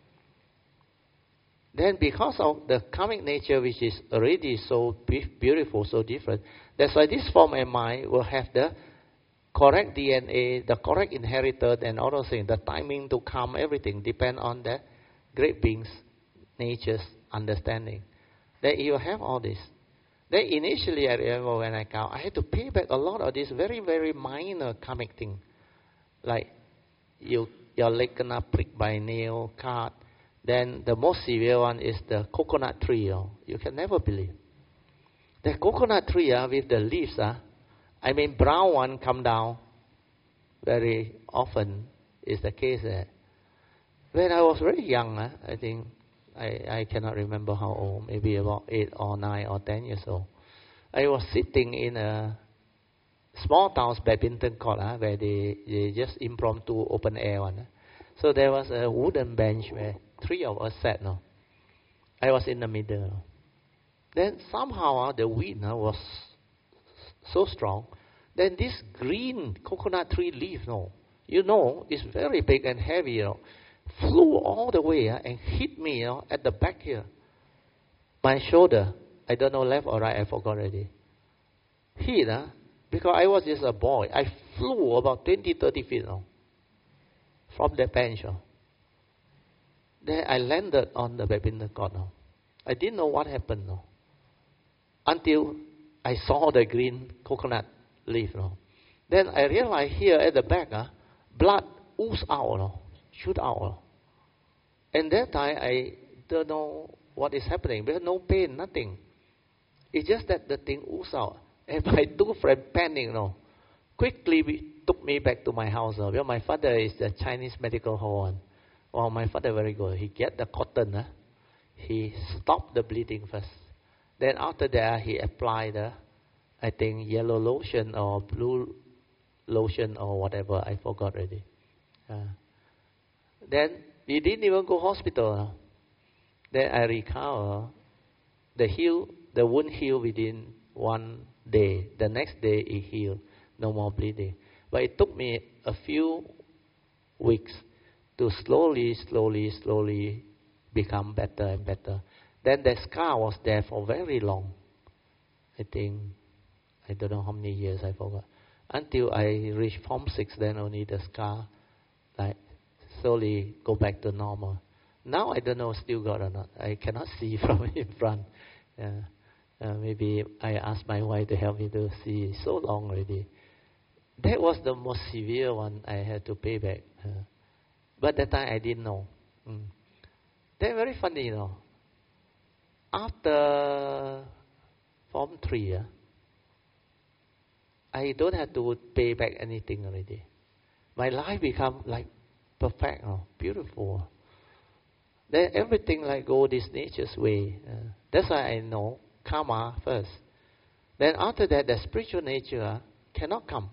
Then because of the karmic nature which is already so beautiful, so different, that's why this form and mind will have the correct D N A, the correct inherited and all those things, the timing to come, everything depend on the great beings' nature's understanding. Then you have all this. Then initially I remember when I come, I had to pay back a lot of this very, very minor karmic thing. Like you, your leg gonna prick by a nail, cut. Then the most severe one is the coconut tree. Oh. You can never believe. The coconut tree uh, with the leaves, uh, I mean brown one come down very often is the case there. When I was very young, uh, I think, I, I cannot remember how old, maybe about eight or nine or ten years old. I was sitting in a small town's badminton court uh, where they, they just impromptu open air one. Uh. So there was a wooden bench where three of us sat. No? I was in the middle. No? Then somehow uh, the wind uh, was so strong. Then this green coconut tree leaf, no, you know, is very big and heavy, you know, flew all the way uh, and hit me you know, at the back here. My shoulder, I don't know left or right, I forgot already. Hit, uh, because I was just a boy. I flew about twenty, thirty feet you know, from the bench. You know. Then I landed on the badminton court. You know. I didn't know what happened you know, until I saw the green coconut leaf. You know. Then I realized here at the back, uh, blood oozed out, you know, shoot out. You know. And that time I don't know what is happening because no pain, nothing. It's just that the thing oozed out. And my two friends panicked, you know, quickly we took me back to my house. You know, because my father is the Chinese medical hall one. Well, my father very good. He get the cotton, uh, he stopped the bleeding first. Then after that, he applied the, I think, yellow lotion or blue lotion or whatever. I forgot already. Uh, then he didn't even go hospital. Then I recover. The heal, the wound healed within one day. The next day it healed. No more bleeding. But it took me a few weeks to slowly, slowly, slowly become better and better. Then the scar was there for very long. I think, I don't know how many years, I forgot. Until I reached Form six, then only the scar like slowly go back to normal. Now I don't know still got or not. I cannot see from in front. Yeah. Uh, maybe I asked my wife to help me to see. So long already. That was the most severe one I had to pay back. Uh, but that time I didn't know. Mm. Then very funny, you know. After Form three, uh, I don't have to pay back anything already. My life become like perfect, oh, beautiful. Then everything like go this nature's way. Uh, that's why I know karma first. Then after that, the spiritual nature uh, cannot come.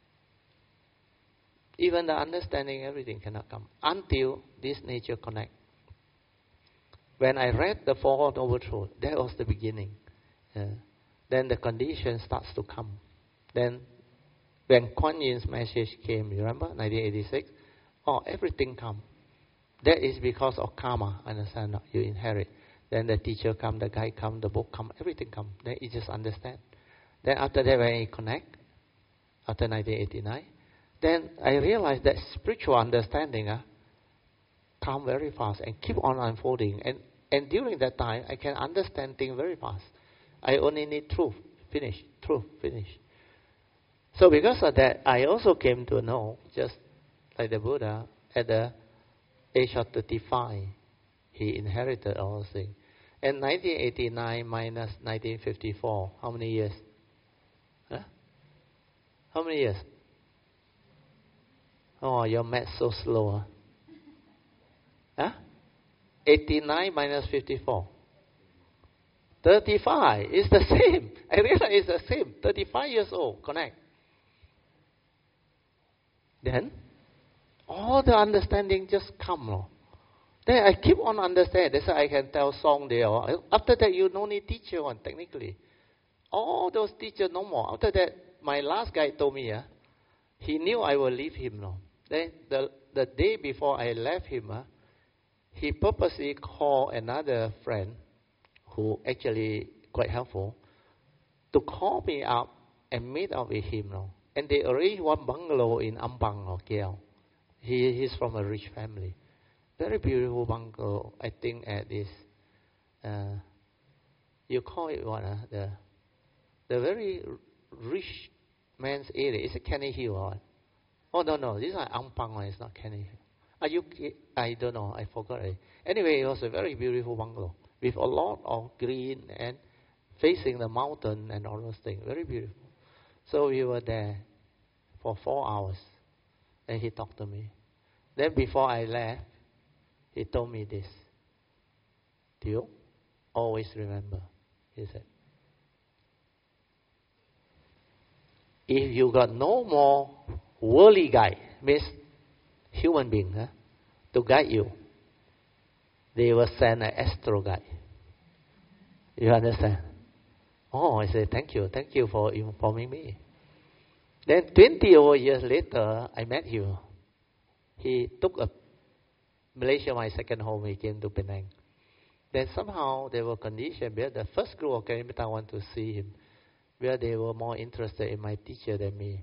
Even the understanding, everything cannot come until this nature connect. When I read the Four Noble Truths, that was the beginning. Uh, then the condition starts to come. Then when Kuan Yin's message came, you remember, nineteen eighty-six? Oh, everything come. That is because of karma, understand? You inherit. Then the teacher come, the guide come, the book come, everything come. Then you just understand. Then after that, when you connect, after nineteen eighty-nine, then I realized that spiritual understanding uh, come very fast and keep on unfolding. And, and during that time, I can understand things very fast. I only need truth, finish, truth, finish. So because of that, I also came to know, just like the Buddha, at the age of thirty-five, he inherited all those things. And nineteen eighty-nine minus nineteen fifty-four, how many years? Huh? How many years? Oh, your math so slow. Huh? eighty-nine minus fifty-four. thirty-five. It's the same. I realize it's the same. thirty-five years old. Connect. Then, all the understanding just come. No? Then I keep on understanding. That's why I can tell song there. After that, you no need teacher one, technically. All those teachers no more. After that, my last guy told me, uh, he knew I will leave him. No? Then the, the day before I left him, uh, he purposely called another friend who actually quite helpful to call me up and meet up with him. No? And they arranged one bungalow in Ampang or K L. He he's from a rich family. Very beautiful bungalow, I think at this, uh, you call it what? Uh, the the very rich man's area. Is it Kenny Hill or what? Oh, no, no. This is Ampang one. It's not Kenny Hill. Are you, I don't know. I forgot it. Anyway, it was a very beautiful bungalow with a lot of green and facing the mountain and all those things. Very beautiful. So we were there for four hours. And he talked to me. Then before I left, he told me this. Do you always remember? He said, if you got no more worldly guide, means human being, huh, to guide you, they will send an astral guide. You understand? Oh, I said, thank you. Thank you for informing me. Then twenty over years later, I met him. He took a Malaysia, my second home, he came to Penang. Then somehow there were conditions where the first group of Kalimata want to see him, where they were more interested in my teacher than me.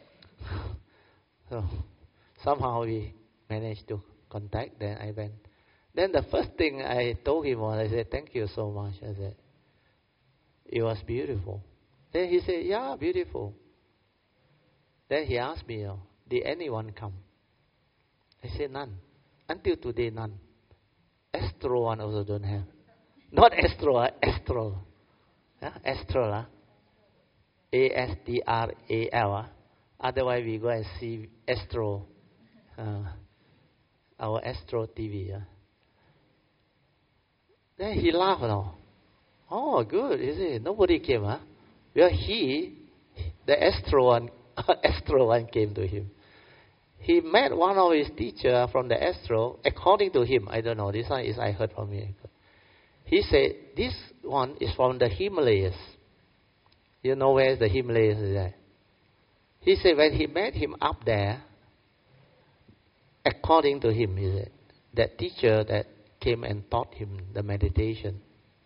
So somehow we managed to contact, then I went. Then the first thing I told him was, I said, thank you so much. I said, it was beautiful. Then he said, yeah, beautiful. Then he asked me, oh, did anyone come? I said, none. Until today, none. Astro one also don't have. Not astro, uh, astral. Huh? Astral. Uh? A S T R A L. Uh? Otherwise, we go and see Astro. Uh, our Astro T V. Uh? Then he laughed. No? Oh, good, is it? Nobody came, huh? Well, he, the astro one, astro one came to him. He met one of his teacher from the astro. According to him, I don't know. This one is I heard from him. He said this one is from the Himalayas. You know where the Himalayas is at? He said when he met him up there, according to him, he said, that teacher that came and taught him the meditation,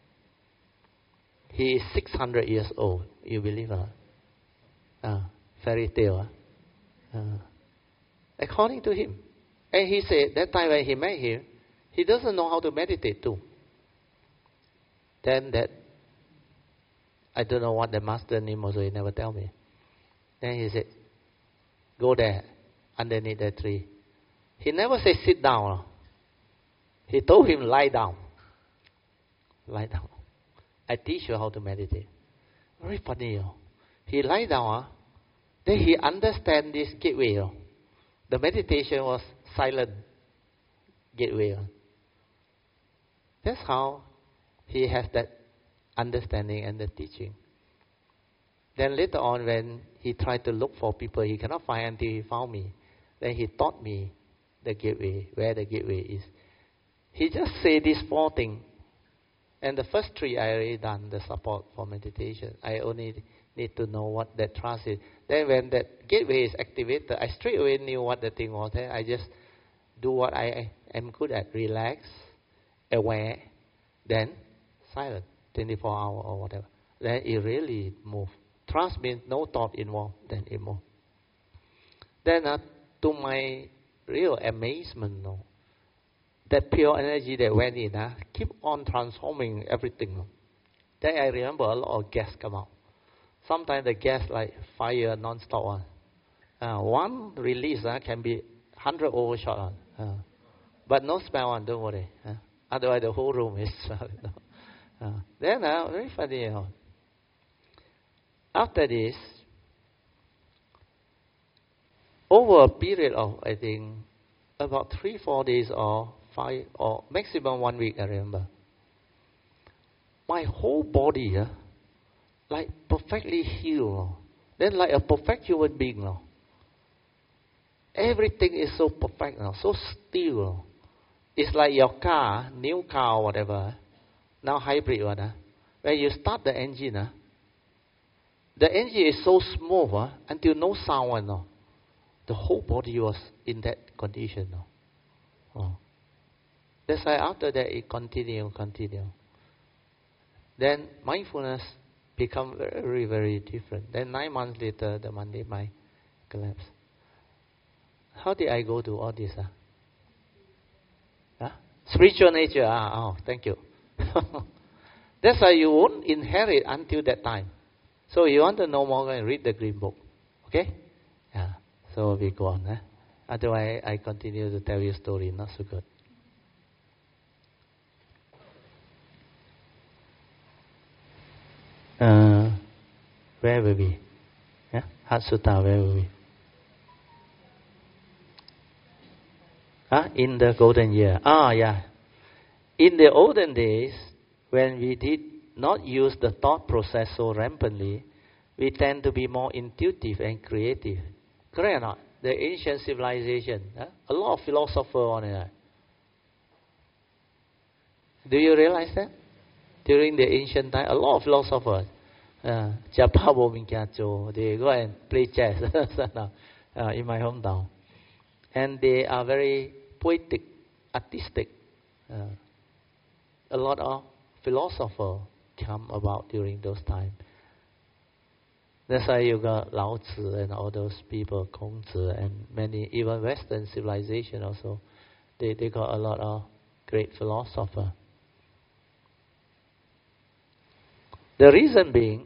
he is six hundred years old. You believe that? Uh, fairy tale. Uh, according to him. And he said that time when he met him, he doesn't know how to meditate too. Then that, I don't know what the master name was, so he never tell me. Then he said, go there, underneath that tree. He never said sit down. He told him lie down. Lie down. I teach you how to meditate. Very funny. Oh. He lie down. Uh, then he understand this gateway. Oh. The meditation was silent gateway. Oh. That's how he has that understanding and the teaching. Then later on, when he tried to look for people, he cannot find until he found me. Then he taught me the gateway, where the gateway is. He just said these four things. And the first three I already done, the support for meditation. I only need to know what that trust is. Then when that gateway is activated, I straight away knew what the thing was. Then I just do what I am good at. Relax, aware, then silent, twenty-four hours or whatever. Then it really moves. Trust means no thought involved, then it moves. Then uh, to my real amazement, no, that pure energy that went in, uh, keep on transforming everything. No. Then I remember a lot of gas come out. Sometimes the gas like fire non-stop. One, uh, one release uh, can be one hundred overshot. Uh, uh, but no smell one, don't worry. Uh, otherwise the whole room is smell. No. Uh, then uh, very funny. You know. After this, over a period of I think about three, four days or five or maximum one week, I remember. My whole body, uh, like perfectly healed. Then like a perfect human being. Uh. Everything is so perfect, uh, so still. Uh. It's like your car, new car or whatever. Now hybrid one. Uh. When you start the engine, uh, the engine is so smooth uh, until no sound. Uh, the whole body was in that condition. Uh. Oh. That's why after that it continue, continue. Then mindfulness become very, very different. Then nine months later, the Monday mind collapsed. How did I go to all this? Uh? Huh? Spiritual nature. Ah, oh, thank you. That's why you won't inherit until that time. So you want to know more, read the green book. Okay? Yeah. So we go on. Eh? Otherwise, I continue to tell you a story. Not so good. Uh, where were we? Yeah? Hatsuta, where were we? Huh? In the golden year. Ah, yeah. In the olden days, when we did not use the thought process so rampantly, we tend to be more intuitive and creative. Correct or not? The ancient civilization, huh? A lot of philosophers on it. Do you realize that? During the ancient time, a lot of philosophers, uh, they go and play chess uh, in my hometown. And they are very poetic, artistic. Uh, a lot of philosophers come about during those times. That's why you got Lao Tzu and all those people, Kongzi, and many, even Western civilization also. They, they got a lot of great philosophers. The reason being,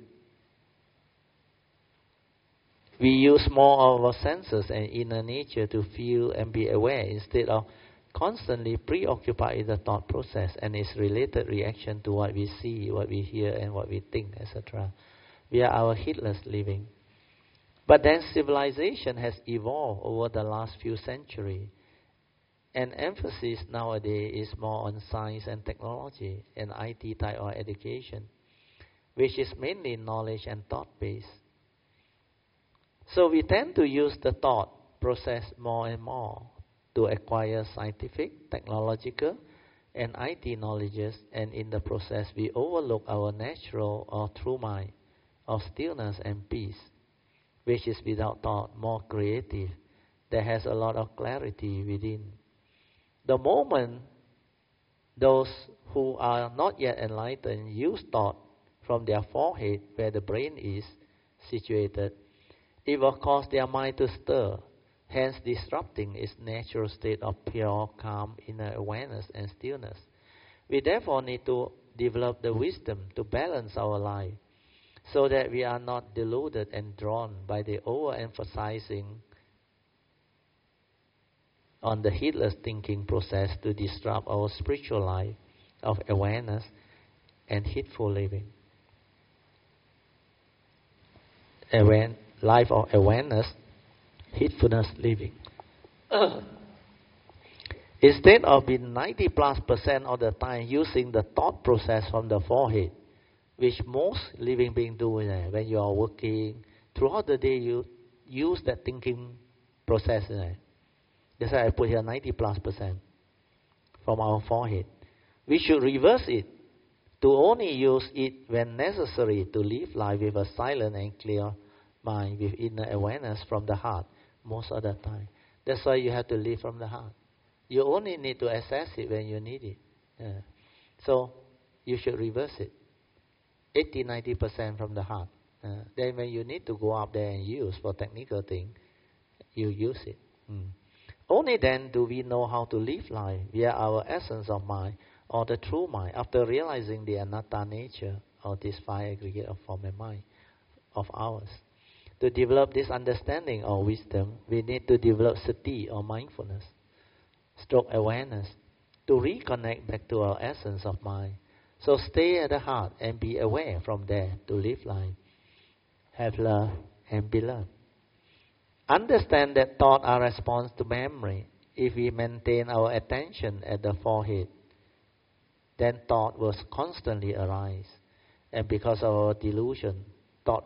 we use more of our senses and inner nature to feel and be aware instead of constantly preoccupied in the thought process and its related reaction to what we see, what we hear, and what we think, et cetera. We are our heedless living. But then civilization has evolved over the last few centuries. And emphasis nowadays is more on science and technology and I T type of education, which is mainly knowledge and thought-based. So we tend to use the thought process more and more to acquire scientific, technological, and I T knowledges, and in the process we overlook our natural or true mind of stillness and peace, which is without thought, more creative, that has a lot of clarity within. The moment those who are not yet enlightened use thought from their forehead, where the brain is situated, it will cause their mind to stir, hence disrupting its natural state of pure, calm, inner awareness and stillness. We therefore need to develop the wisdom to balance our life, so that we are not deluded and drawn by the overemphasizing on the heedless thinking process to disrupt our spiritual life of awareness and heedful living. Awareness. Life of awareness, heedfulness living. Instead of being ninety plus percent of the time using the thought process from the forehead, which most living beings do, uh, when you are working, throughout the day you use that thinking process. Uh, that's why I put here ninety plus percent from our forehead. We should reverse it to only use it when necessary to live life with a silent and clear mind, with inner awareness from the heart most of the time. That's why you have to live from the heart. You only need to access it when you need it. Yeah. So you should reverse it. eighty to ninety percent from the heart. Uh, then when you need to go up there and use for technical thing, you use it. Mm. Only then do we know how to live life via our essence of mind or the true mind, after realizing the anatta nature of this five aggregate of form and mind of ours. To develop this understanding or wisdom, we need to develop sati or mindfulness, stroke awareness, to reconnect back to our essence of mind. So stay at the heart and be aware from there to live life, have love and be loved. Understand that thoughts are response to memory. If we maintain our attention at the forehead, then thought will constantly arise. And because of our delusion, thought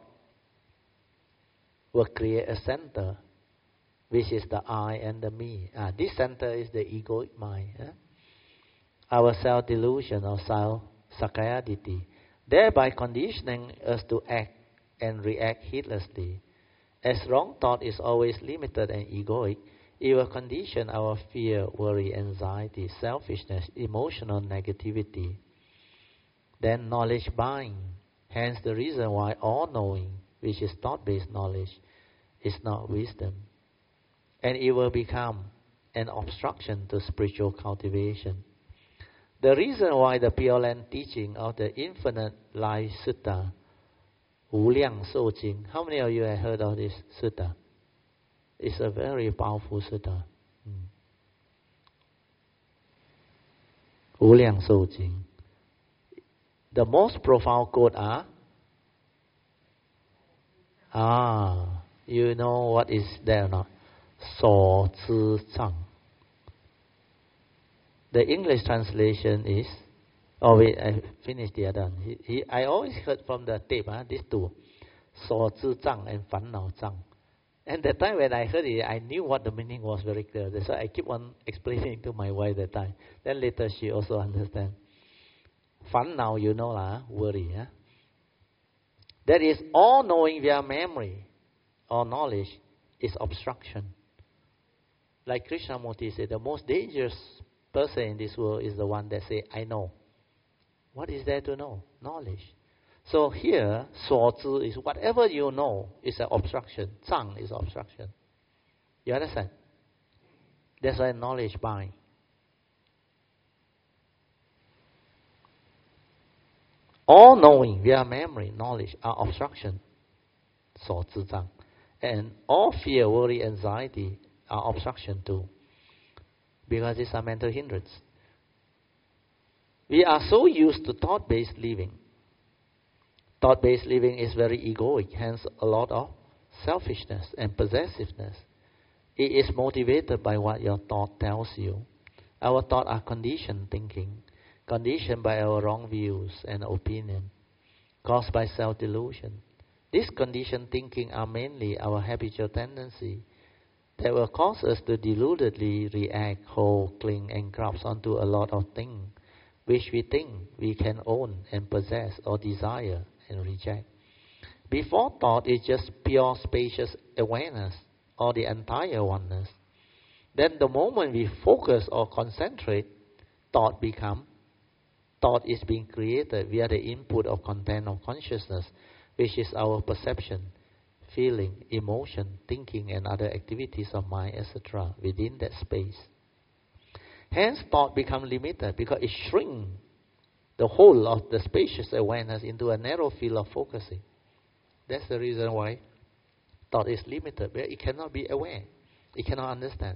will create a center, which is the I and the me. Ah, this center is the egoic mind. Eh? Our self-delusion or self-sakayaditi, thereby conditioning us to act and react heedlessly. As wrong thought is always limited and egoic, it will condition our fear, worry, anxiety, selfishness, emotional negativity. Then knowledge bind. Hence the reason why all-knowing, which is thought-based knowledge, is not wisdom. And it will become an obstruction to spiritual cultivation. The reason why the Pure Land teaching of the Infinite Life Sutta, Wu Liang Shou Jing, how many of you have heard of this sutta? It's a very powerful sutta. Hmm. Wu Liang Shou Jing. The most profound quote are, ah, you know what is there or not? So Zhi Zhang. The English translation is, oh wait, I finished the other one. He, he, I always heard from the tape, huh, these two, So Zhi Zhang and Fan Nao Zhang. And that time when I heard it, I knew what the meaning was very clear. That's why I keep on explaining to my wife that time. Then later she also understand. Fan Nao, you know lah, worry. Huh? That is all knowing via memory or knowledge is obstruction. Like Krishnamurti said, the most dangerous person in this world is the one that say, I know. What is there to know? Knowledge. So here, 所知 is whatever you know is an obstruction. 障 is obstruction. You understand? That's why knowledge bind. All knowing via memory, knowledge are obstruction. 所知障. And all fear, worry, anxiety are obstruction too. Because it's a mental hindrance. We are so used to thought-based living. Thought-based living is very egoic, hence a lot of selfishness and possessiveness. It is motivated by what your thought tells you. Our thoughts are conditioned thinking, conditioned by our wrong views and opinion, caused by self-delusion. These conditioned thinking are mainly our habitual tendency that will cause us to deludedly react, hold, cling, and grasp onto a lot of things which we think we can own and possess or desire and reject. Before thought is just pure spacious awareness or the entire oneness. Then the moment we focus or concentrate, thought become, thought is being created via the input of content of consciousness, which is our perception, feeling, emotion, thinking, and other activities of mind, et cetera, within that space. Hence, thought becomes limited because it shrinks the whole of the spacious awareness into a narrow field of focusing. That's the reason why thought is limited, because it cannot be aware. It cannot understand.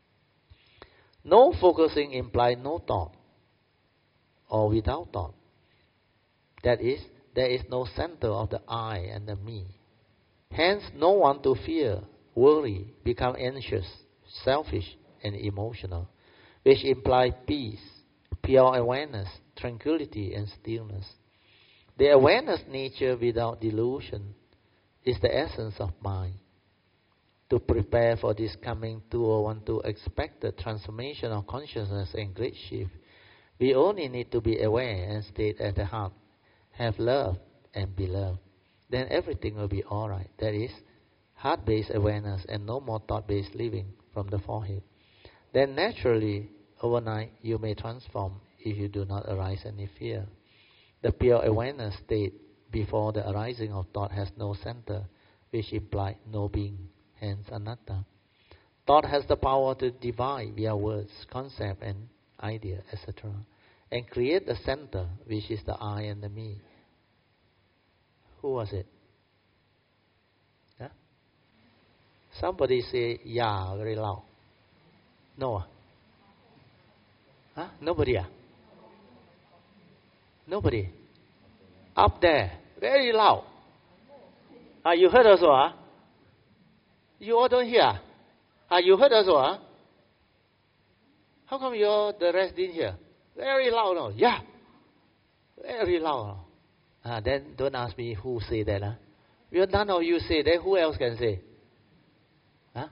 No focusing implies no thought or without thought. That is, there is no center of the I and the me. Hence, no one to fear, worry, become anxious, selfish, and emotional, which imply peace, pure awareness, tranquility, and stillness. The awareness nature without delusion is the essence of mind. To prepare for this coming two thousand twelve expected transformation of consciousness and great shift, we only need to be aware and stay at the heart, have love and be loved. Then everything will be all right. That is, heart-based awareness and no more thought-based living from the forehead. Then naturally, overnight, you may transform if you do not arise any fear. The pure awareness state before the arising of thought has no center, which implies no being, hence anatta. Thought has the power to divide via words, concept, and idea, et cetera, and create the center, which is the I and the me. Who was it? Huh? Somebody say, yeah, very loud. No. Huh? Nobody. Ah? Nobody. Up there, very loud. Ah, you heard also, ah? You all don't hear? Ah, you heard also, ah? How come you all, the rest didn't hear? Very loud, no? Yeah. Very loud. No? Ah, then don't ask me who say that, ah? If none of you say, then who else can say? Huh?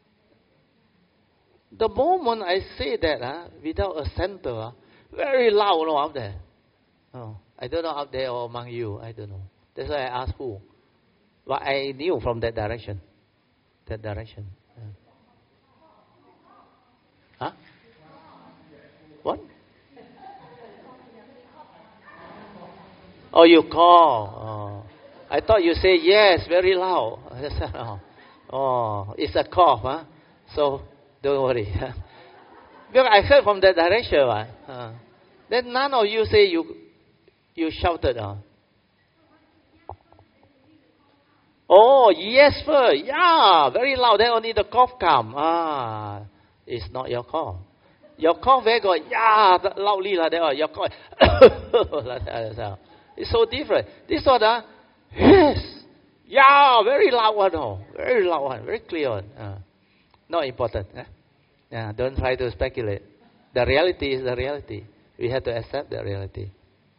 The moment I say that, ah, without a center, ah, very loud, no, up there. Oh, I don't know up there or among you. I don't know. That's why I asked who. But I knew from that direction. That direction. Yeah. Huh? What? Oh, you call. Oh. I thought you say yes, very loud. oh. oh, it's a cough, huh? So don't worry. Because I heard from that direction, right? Uh, then none of you say you you shouted. Uh. Oh, yes, first. Yeah, very loud. Then only the cough come. Ah, it's not your cough. Your cough very good. Yeah, loudly like that. Your cough. like that. It's so different. This one, uh, yes. Yeah, very loud one. Oh. Very loud one. Very clear one. Uh, not important. Eh? Yeah, don't try to speculate. The reality is the reality. We have to accept the reality.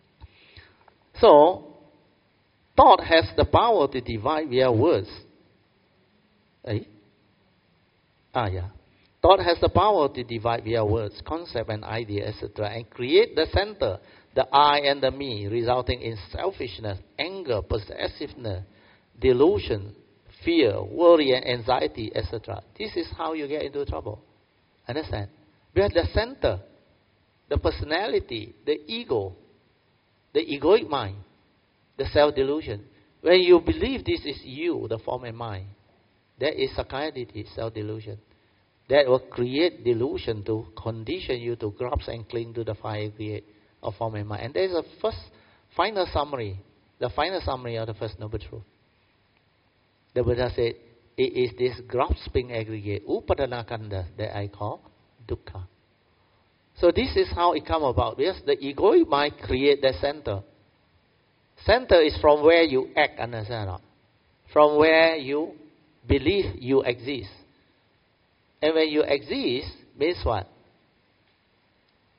So, thought has the power to divide via words. Eh? Ah, yeah. Thought has the power to divide via words, concept and idea, et cetera, and create the center, the I and the me, resulting in selfishness, anger, possessiveness, delusion, fear, worry, and anxiety, et cetera. This is how you get into trouble. Understand? Because the center, the personality, the ego, the egoic mind, the self-delusion. When you believe this is you, the form and mind, that is Sakaya-Ditti, self-delusion. That will create delusion to condition you to grasp and cling to the five aggregate of form and mind. And there is a first, final summary, the final summary of the First Noble Truth. The Buddha said, it is this grasping aggregate, upadanakanda, that I call dukkha. So this is how it comes about. Because the egoic mind create the center. Center is from where you act, understand or not? From where you believe you exist. And when you exist, means what?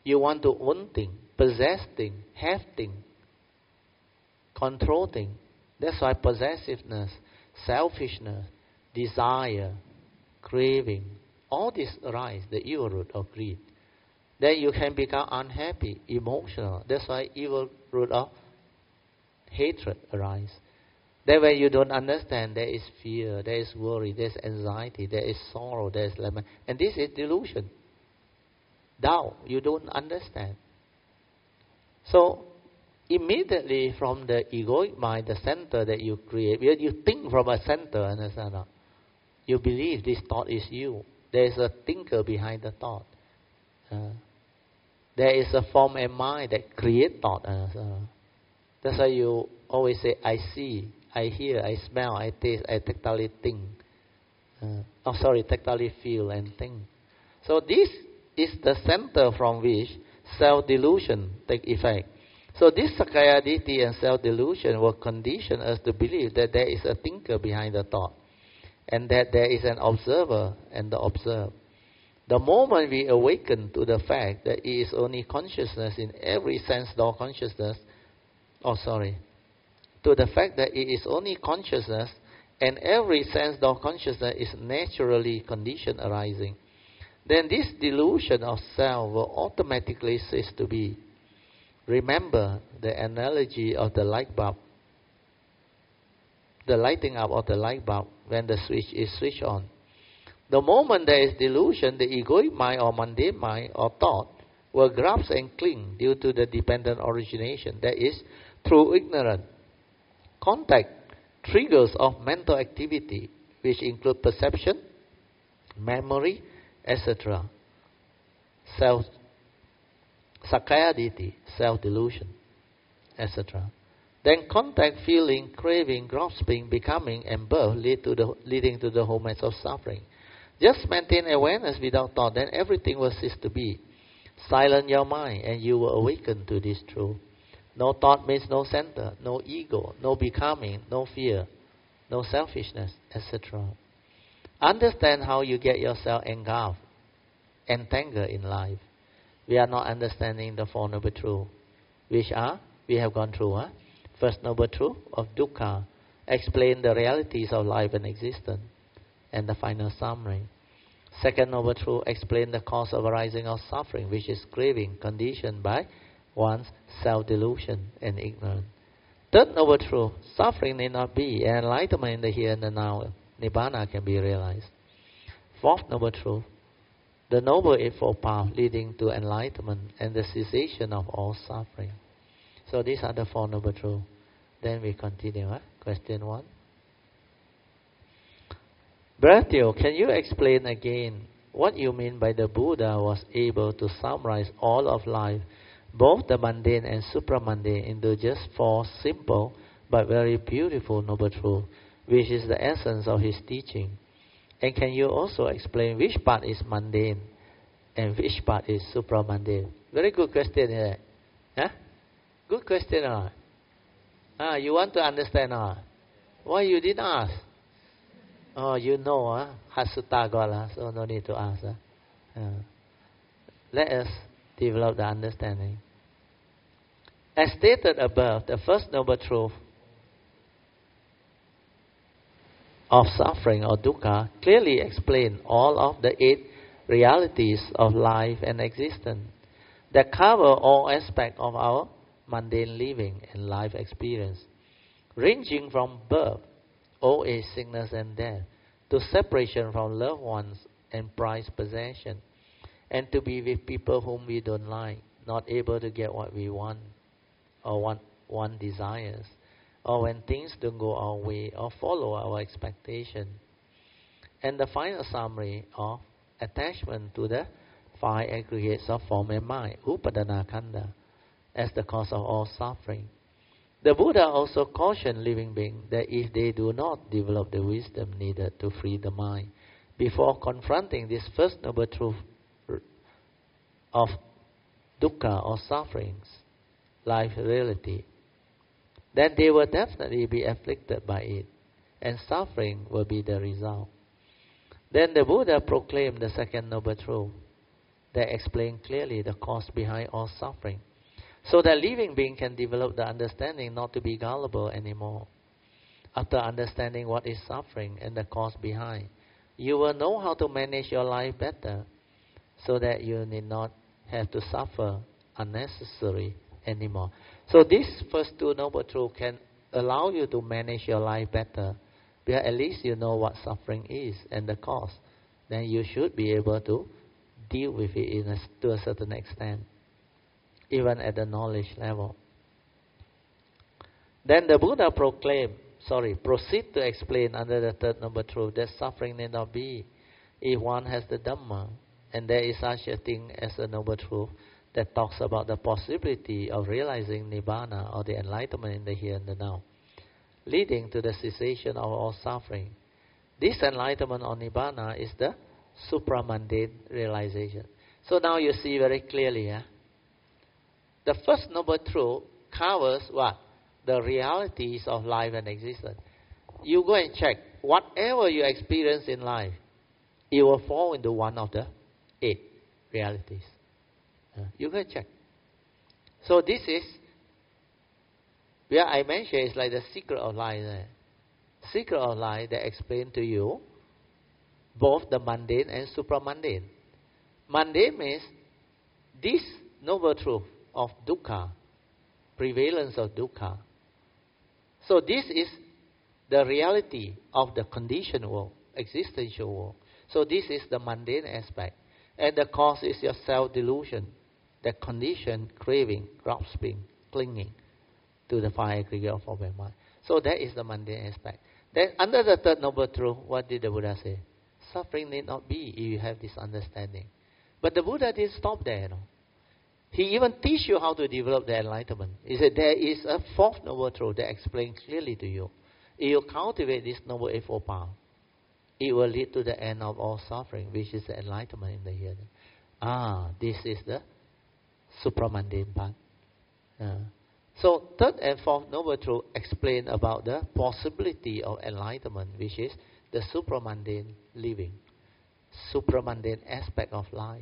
You want to own things, possess things, have things, control things. That's why possessiveness, selfishness, desire, craving, all this arise, the evil root of greed. Then you can become unhappy, emotional. That's why evil root of hatred arise. Then when you don't understand, there is fear, there is worry, there is anxiety, there is sorrow, there is lament. And this is delusion. Doubt, you don't understand. So, immediately from the egoic mind, the center that you create, where you think from a center, understand? You believe this thought is you. There is a thinker behind the thought. Uh, there is a form and mind that create thought. Uh, that's why you always say, I see, I hear, I smell, I taste, I tactily think. Uh, oh, sorry, tactily feel and think. So this is the center from which self-delusion take effect. So this Sakaya Ditti and self-delusion will condition us to believe that there is a thinker behind the thought, and that there is an observer and the observed. The moment we awaken to the fact that it is only consciousness in every sense door consciousness, oh sorry, to the fact that it is only consciousness and every sense door consciousness is naturally conditioned arising, then this delusion of self will automatically cease to be. Remember the analogy of the light bulb, the lighting up of the light bulb when the switch is switched on. The moment there is delusion, the egoic mind or mundane mind or thought will grasp and cling due to the dependent origination, that is, through ignorance. Contact triggers of mental activity, which include perception, memory, et cetera. Self, Sakaya Ditti, self-delusion, et cetera. Then contact, feeling, craving, grasping, becoming, and birth lead to the, leading to the whole mass of suffering. Just maintain awareness without thought, then everything will cease to be. Silence your mind, and you will awaken to this truth. No thought means no center, no ego, no becoming, no fear, no selfishness, et cetera. Understand how you get yourself engulfed, entangled in life. We are not understanding the Four Noble Truths, which are, we have gone through, huh? First Noble Truth of dukkha, explain the realities of life and existence, and the final summary. Second Noble Truth, explain the cause of arising of suffering, which is craving, conditioned by one's self-delusion and ignorance. Third Noble Truth, suffering need not be, and enlightenment in the here and the now, Nibbana can be realized. Fourth Noble Truth, the Noble Eightfold Path leading to enlightenment and the cessation of all suffering. So these are the Four Noble Truths. Then we continue. Huh? Question one. Bratio, can you explain again what you mean by the Buddha was able to summarize all of life, both the mundane and supramundane, into just four simple but very beautiful Noble Truths, which is the essence of his teaching? And can you also explain which part is mundane and which part is supramundane? Very good question here. Huh? Good question. Huh? Ah, you want to understand? Huh? Why you didn't ask? Oh, you know, huh? Hatsuta got us, so no need to ask. Huh? Uh, let us develop the understanding. As stated above, the first Noble Truth of suffering or dukkha clearly explain all of the eight realities of life and existence that cover all aspects of our mundane living and life experience, ranging from birth, old age, sickness and death, to separation from loved ones and prized possession, and to be with people whom we don't like, not able to get what we want or what one desires, or when things don't go our way or follow our expectation. And the final summary of attachment to the five aggregates of form and mind, Upadana Khandha, as the cause of all suffering. The Buddha also cautioned living beings that if they do not develop the wisdom needed to free the mind before confronting this first Noble Truth of dukkha or sufferings, life reality, then they will definitely be afflicted by it, and suffering will be the result. Then the Buddha proclaimed the second Noble Truth, that explain clearly the cause behind all suffering, so that living being can develop the understanding not to be gullible anymore. After understanding what is suffering and the cause behind, you will know how to manage your life better, so that you need not have to suffer unnecessary anymore. So these first two noble truths can allow you to manage your life better, because at least you know what suffering is and the cause. Then you should be able to deal with it in a, to a certain extent, even at the knowledge level. Then the Buddha proclaimed, sorry, proceed to explain under the third noble truth that suffering need not be if one has the Dhamma. And there is such a thing as a noble truth that talks about the possibility of realizing Nibbana, or the enlightenment in the here and the now, leading to the cessation of all suffering. This enlightenment or Nibbana is the supramundane realization. So now you see very clearly, yeah? The first noble truth covers what? The realities of life and existence. You go and check, whatever you experience in life, it will fall into one of the eight realities. Uh, you can check. So this is, where I mentioned, it's like the secret of life. Eh? Secret of life that explain to you both the mundane and supramundane. Mundane means this noble truth of dukkha, prevalence of dukkha. So this is the reality of the conditioned world, existential world. So this is the mundane aspect. And the cause is your self-delusion, the conditioned craving, grasping, clinging to the five aggregate of form and mind. So that is the mundane aspect. Then under the third noble truth, what did the Buddha say? Suffering need not be if you have this understanding. But the Buddha didn't stop there. You know. He even teach you how to develop the enlightenment. He said there is a fourth noble truth that explains clearly to you. If you cultivate this noble eightfold path, it will lead to the end of all suffering, which is the enlightenment in the here. Ah, this is the supramundane part. Uh, so third and fourth noble truth explain about the possibility of enlightenment, which is the supramundane living, supramundane aspect of life.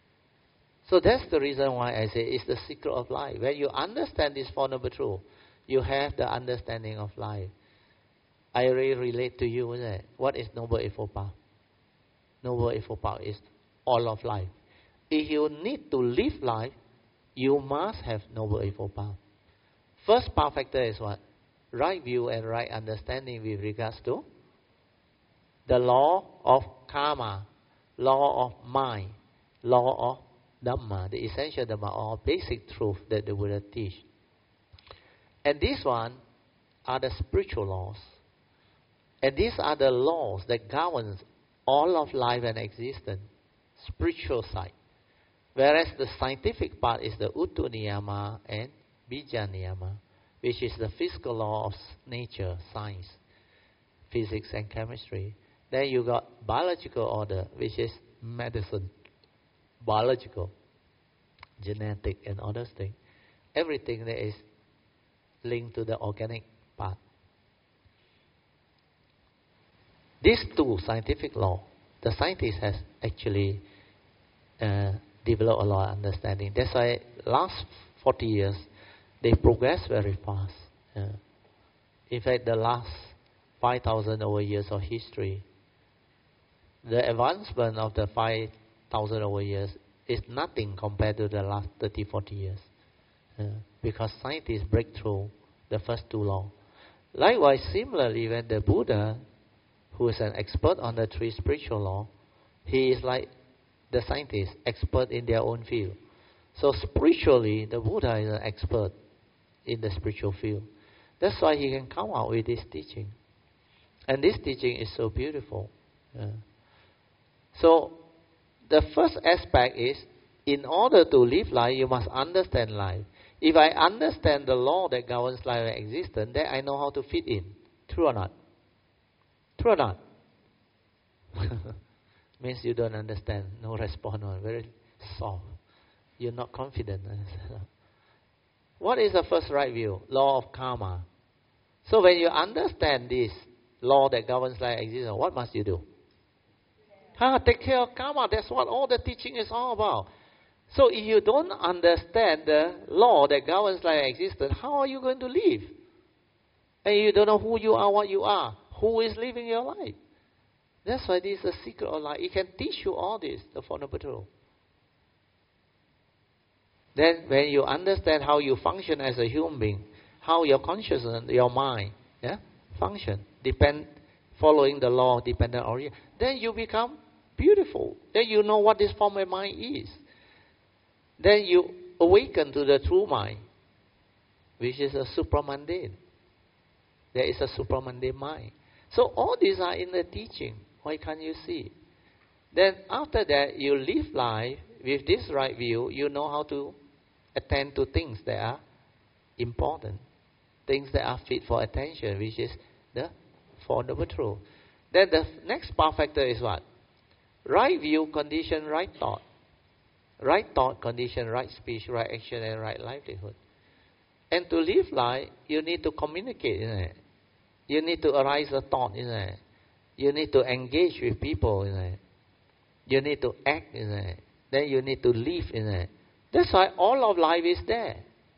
So that's the reason why I say it's the secret of life. When you understand this four noble truth, you have the understanding of life. I really relate to you, isn't it? What is Noble Eightfold Path? Noble Eightfold Path is all of life. If you need to live life, you must have Noble Eightfold Path. First path factor is what? Right view and right understanding with regards to the law of karma, law of mind, law of Dhamma, the essential Dhamma, or basic truth that the Buddha teach. And these one are the spiritual laws. And these are the laws that govern all of life and existence, spiritual side. Whereas the scientific part is the Uttu Niyama and Bija Niyama, which is the physical law of nature, science, physics and chemistry. Then you got biological order, which is medicine, biological, genetic and other things. Everything that is linked to the organic part. These two scientific laws, the scientist has actually uh, developed a lot of understanding. That's why last forty years, they progress very fast. Uh, in fact, the last five thousand over years of history, the advancement of the five thousand over years is nothing compared to the last thirty, forty years. Uh, because scientists break through the first two laws. Likewise, similarly, when the Buddha, who is an expert on the three spiritual laws, he is like the scientist, expert in their own field. So spiritually, the Buddha is an expert in the spiritual field. That's why he can come out with this teaching. And this teaching is so beautiful. Yeah. So the first aspect is, in order to live life, you must understand life. If I understand the law that governs life and existence, then I know how to fit in. True or not? True or not? Means you don't understand. No response. No, very soft. You're not confident. What is the first right view? Law of karma. So when you understand this law that governs life and existence, what must you do? Ah, take care of karma. That's what all the teaching is all about. So if you don't understand the law that governs life and existence, how are you going to live? And you don't know who you are, what you are. Who is living your life? That's why this is the secret of life. It can teach you all this, the Four Noble Truths. Then when you understand how you function as a human being, how your consciousness, your mind, yeah, function, depend, following the law, dependent origin, then you become beautiful. Then you know what this form of mind is. Then you awaken to the true mind, which is a supramundane. There is a supramundane mind. So all these are in the teaching. Why can't you see? Then after that, you live life with this right view. You know how to attend to things that are important, things that are fit for attention, which is the Four Noble Truths. Then the next power factor is what? Right view, condition, right thought. Right thought, condition, right speech, right action, and right livelihood. And to live life, you need to communicate, isn't it? You need to arise a thought, isn't it? You need to engage with people, isn't it? You need to act, isn't it? Then you need to live, isn't it? That's why all of life is there.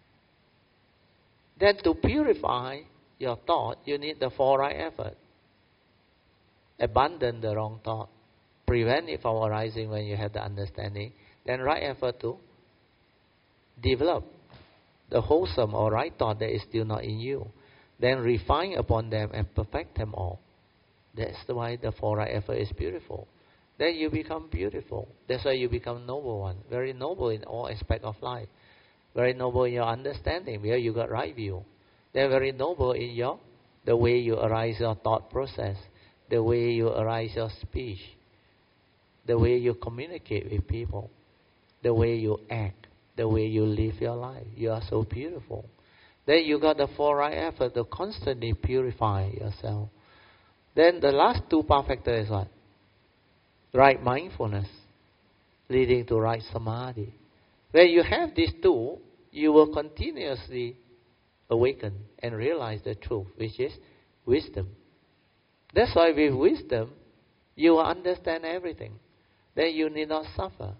Then to purify your thought, you need the four right effort. Abandon the wrong thought. Prevent it from arising when you have the understanding. Then right effort to develop the wholesome or right thought that is still not in you. Then refine upon them and perfect them all. That's why the four right effort is beautiful. Then you become beautiful. That's why you become noble one. Very noble in all aspects of life. Very noble in your understanding, because you got right view. Then very noble in your the way you arise your thought process, the way you arise your speech, the way you communicate with people, the way you act, the way you live your life. You are so beautiful. Then you got the four right effort to constantly purify yourself. Then the last two power factors is what? Right mindfulness, leading to right samadhi. When you have these two, you will continuously awaken and realize the truth, which is wisdom. That's why with wisdom, you will understand everything. Then you need not suffer.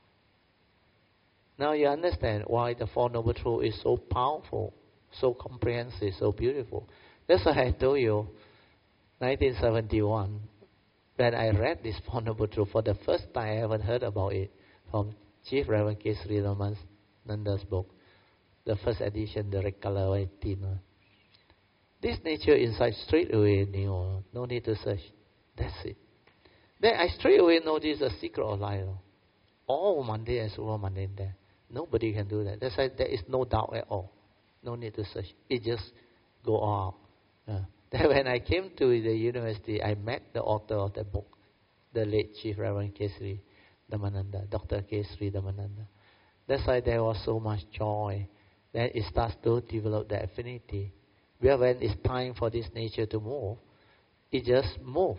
Now you understand why the Four Noble Truths is so powerful, so comprehensive, so beautiful. That's why I told you, nineteen seventy-one, when I read this Four Noble Truths for the first time, I haven't heard about it from Chief Reverend K. Sri Ramananda's book, the first edition, the red color white tin. This nature inside straight away knew, no need to search. That's it. Then I straight away know this is a secret of life. All mundane and super mundane there. Nobody can do that. That's why there is no doubt at all. No need to search. It just go all out. Uh, then when I came to the university, I met the author of the book, the late Chief Reverend K. Sri Dhammananda, Doctor K. Sri Dhammananda. That's why there was so much joy. Then it starts to develop the affinity. Where when it's time for this nature to move, it just moves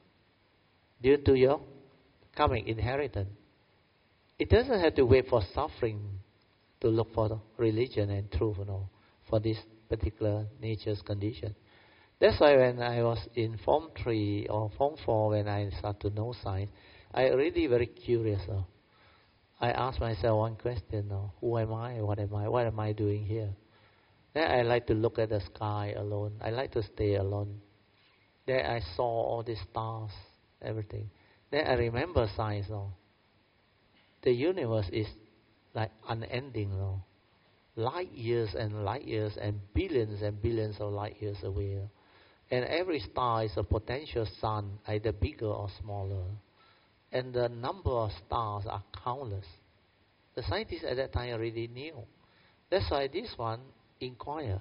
due to your karmic inheritance. It doesn't have to wait for suffering to look for religion and truth, you know, for this particular nature's condition. That's why when I was in Form three or Form four, when I started to know science, I really very curious. You know. I asked myself one question, you know, who am I? What am I? What am I doing here? Then I like to look at the sky alone. I like to stay alone. Then I saw all these stars, everything. Then I remember science, you know. The universe is like unending, you know. Light years and light years and billions and billions of light years away. You know. And every star is a potential sun, either bigger or smaller. And the number of stars are countless. The scientists at that time already knew. That's why this one inquire.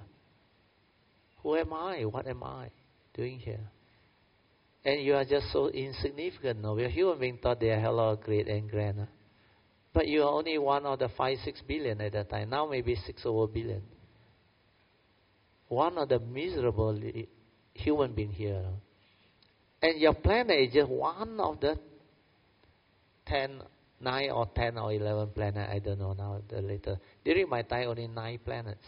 Who am I? What am I doing here? And you are just so insignificant. No, we human beings thought they are hello, great and grand. Huh? But you are only one of the five, six billion at that time. Now maybe six over billion. One of the miserable human beings here. And your planet is just one of the ten, nine or ten or eleven planets. I don't know now, the later. During my time, only nine planets.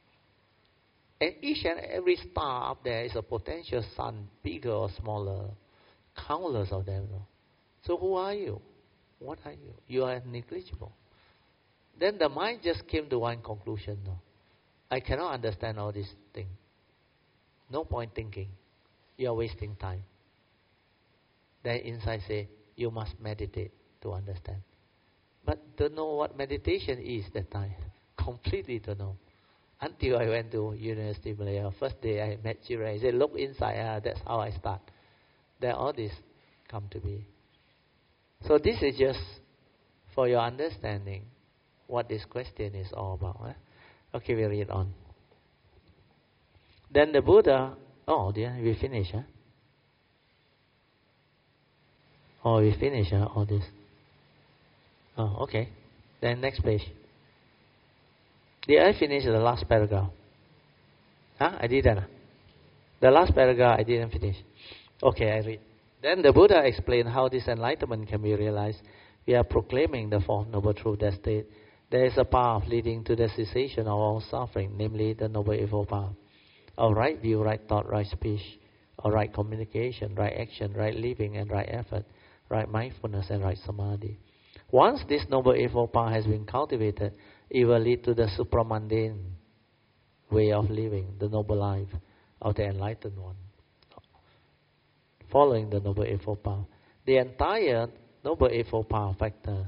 And each and every star up there is a potential sun, bigger or smaller. Countless of them. No? So who are you? What are you? You are negligible. Then the mind just came to one conclusion, no. I cannot understand all these things. No point thinking. You are wasting time. Then inside say, you must meditate to understand. But don't know what meditation is that time. Completely don't know. Until I went to University of Malaya. First day I met Jirai. He said, look inside. Ah, that's how I start. Then all this come to be. So this is just for your understanding what this question is all about. Eh? Okay, we read on. Then the Buddha, oh dear, we finish, huh? Oh, we finish huh, all this. Oh, okay. Then next page. Did I finish the last paragraph? Huh? I didn't. The last paragraph I didn't finish. Okay, I read. Then the Buddha explained how this enlightenment can be realized. We are proclaiming the Fourth Noble Truth that states there is a path leading to the cessation of all suffering, namely the Noble Eightfold Path of right view, right thought, right speech, or right communication, right action, right living, and right effort, right mindfulness, and right samadhi. Once this Noble Eightfold Path has been cultivated, it will lead to the supramundane way of living, the noble life of the enlightened one, following the Noble Eightfold Path. The entire Noble Eightfold Path factors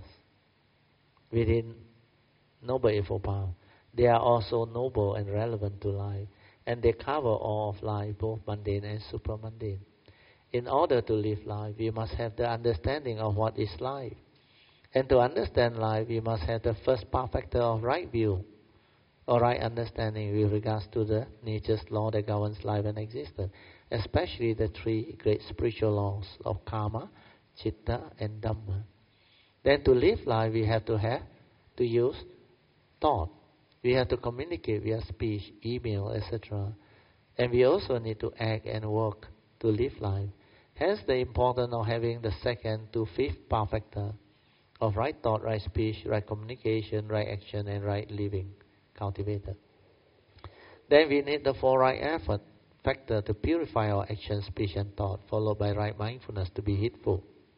within Noble Eightfold Path, they are also noble and relevant to life, and they cover all of life, both mundane and supramundane. In order to live life, we must have the understanding of what is life. And to understand life, we must have the first path factor of right view, or right understanding with regards to the nature's law that governs life and existence, especially the three great spiritual laws of karma, chitta, and dhamma. Then to live life, we have to have to use thought. We have to communicate via speech, email, et cetera. And we also need to act and work to live life. Hence the importance of having the second to fifth path factor of right thought, right speech, right communication, right action, and right living cultivated. Then we need the four right effort factor to purify our action, speech, and thought, followed by right mindfulness to be heedful,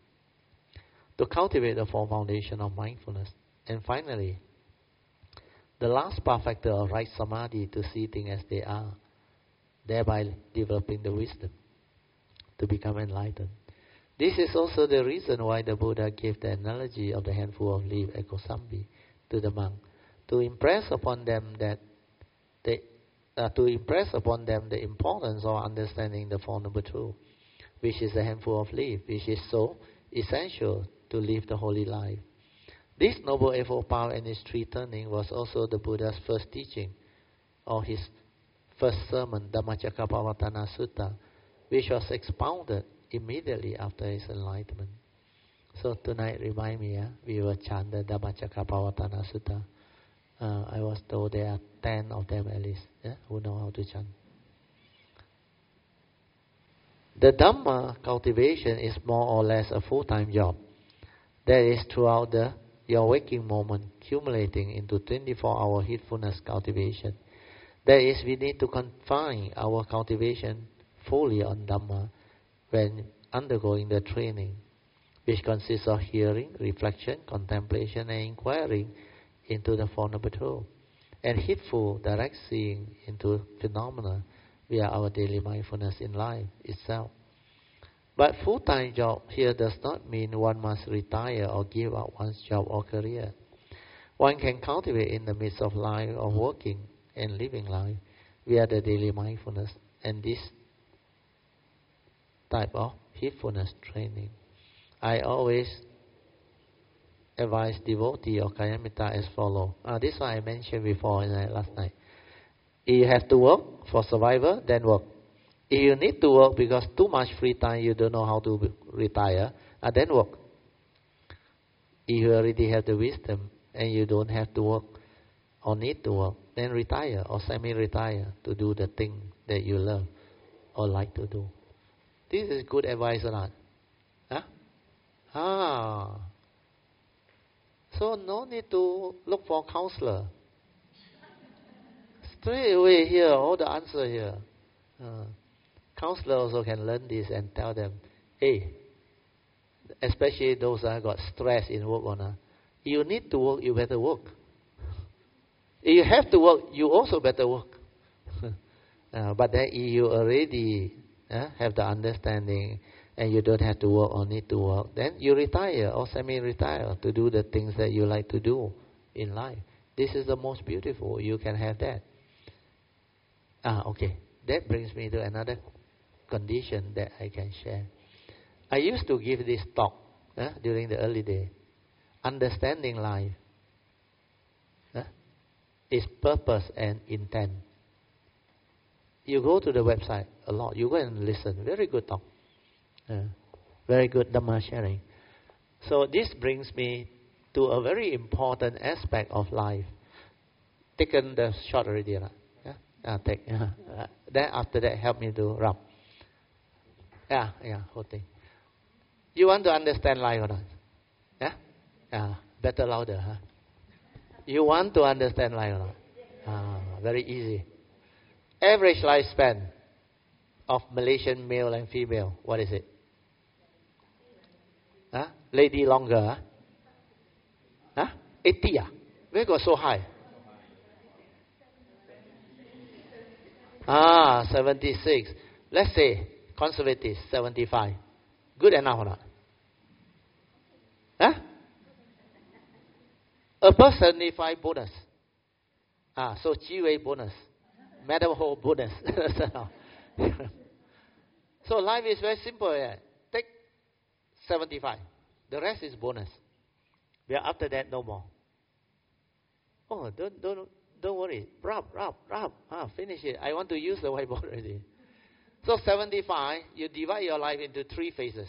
to cultivate the four foundation of mindfulness. And finally, the last path factor of right samadhi to see things as they are, thereby developing the wisdom to become enlightened. This is also the reason why the Buddha gave the analogy of the handful of leaves at Kosambi to the monk, to impress upon them that they, uh, to impress upon them the importance of understanding the Four Noble Truths, which is a handful of leaves, which is so essential to live the holy life. This Noble Eightfold Path and its three turning was also the Buddha's first teaching, or his first sermon, Dhammacakkappavattana Sutta, which was expounded immediately after his enlightenment. So tonight, remind me, uh, we will chant the Dhammacakkappavattana Sutta. Uh, I was told there are ten of them at least, yeah, who know how to chant. The Dhamma cultivation is more or less a full-time job. That is throughout the your waking moment, accumulating into twenty-four hour heedfulness cultivation. That is, we need to confine our cultivation fully on Dhamma when undergoing the training, which consists of hearing, reflection, contemplation, and inquiring into the Four Noble Truths, and heedful direct seeing into phenomena via our daily mindfulness in life itself. But full-time job here does not mean one must retire or give up one's job or career. One can cultivate in the midst of life, of working and living life via the daily mindfulness and this type of heedfulness training. I always advise devotee or Kalyana as follows. Uh, this one I mentioned before in the last night. If you have to work for survival, then work. If you need to work because too much free time, you don't know how to retire, uh, then work. If you already have the wisdom and you don't have to work or need to work, then retire or semi-retire to do the thing that you love or like to do. This is good advice or not? Huh? Ah. So no need to look for a counselor. Straight away here, all the answer here. Uh, counselor also can learn this and tell them, hey, especially those that got stress in work or not. You need to work, you better work. If you have to work, you also better work. uh, but then you already uh, have the understanding and you don't have to work or need to work, then you retire or semi-retire to do the things that you like to do in life. This is the most beautiful. You can have that. Ah, okay. That brings me to another condition that I can share. I used to give this talk uh, during the early day. Understanding life uh, is purpose and intent. You go to the website a lot. You go and listen. Very good talk. Uh, very good Dhamma sharing. So this brings me to a very important aspect of life. Taken the shot already, right? Yeah, uh, take. Uh, uh, then after that, help me to rub. Yeah, yeah, whole thing. You want to understand life or not? Yeah, yeah. Better louder, huh? You want to understand life or not? Ah, very easy. Average lifespan of Malaysian male and female, what is it? Huh? Lady longer, huh? Huh? eighty, ah? Where got so high? Ah, seventy-six. Let's say, conservative, seventy-five. Good enough or not? Huh? Above seventy-five bonus. Ah, so G W A bonus. Madam Ho bonus. So life is very simple. Yeah. Take seventy-five. The rest is bonus. Yeah, after that, no more. Oh, don't don't don't worry. Rub, rub, rub. Ah, finish it. I want to use the whiteboard already. So seventy-five, you divide your life into three phases.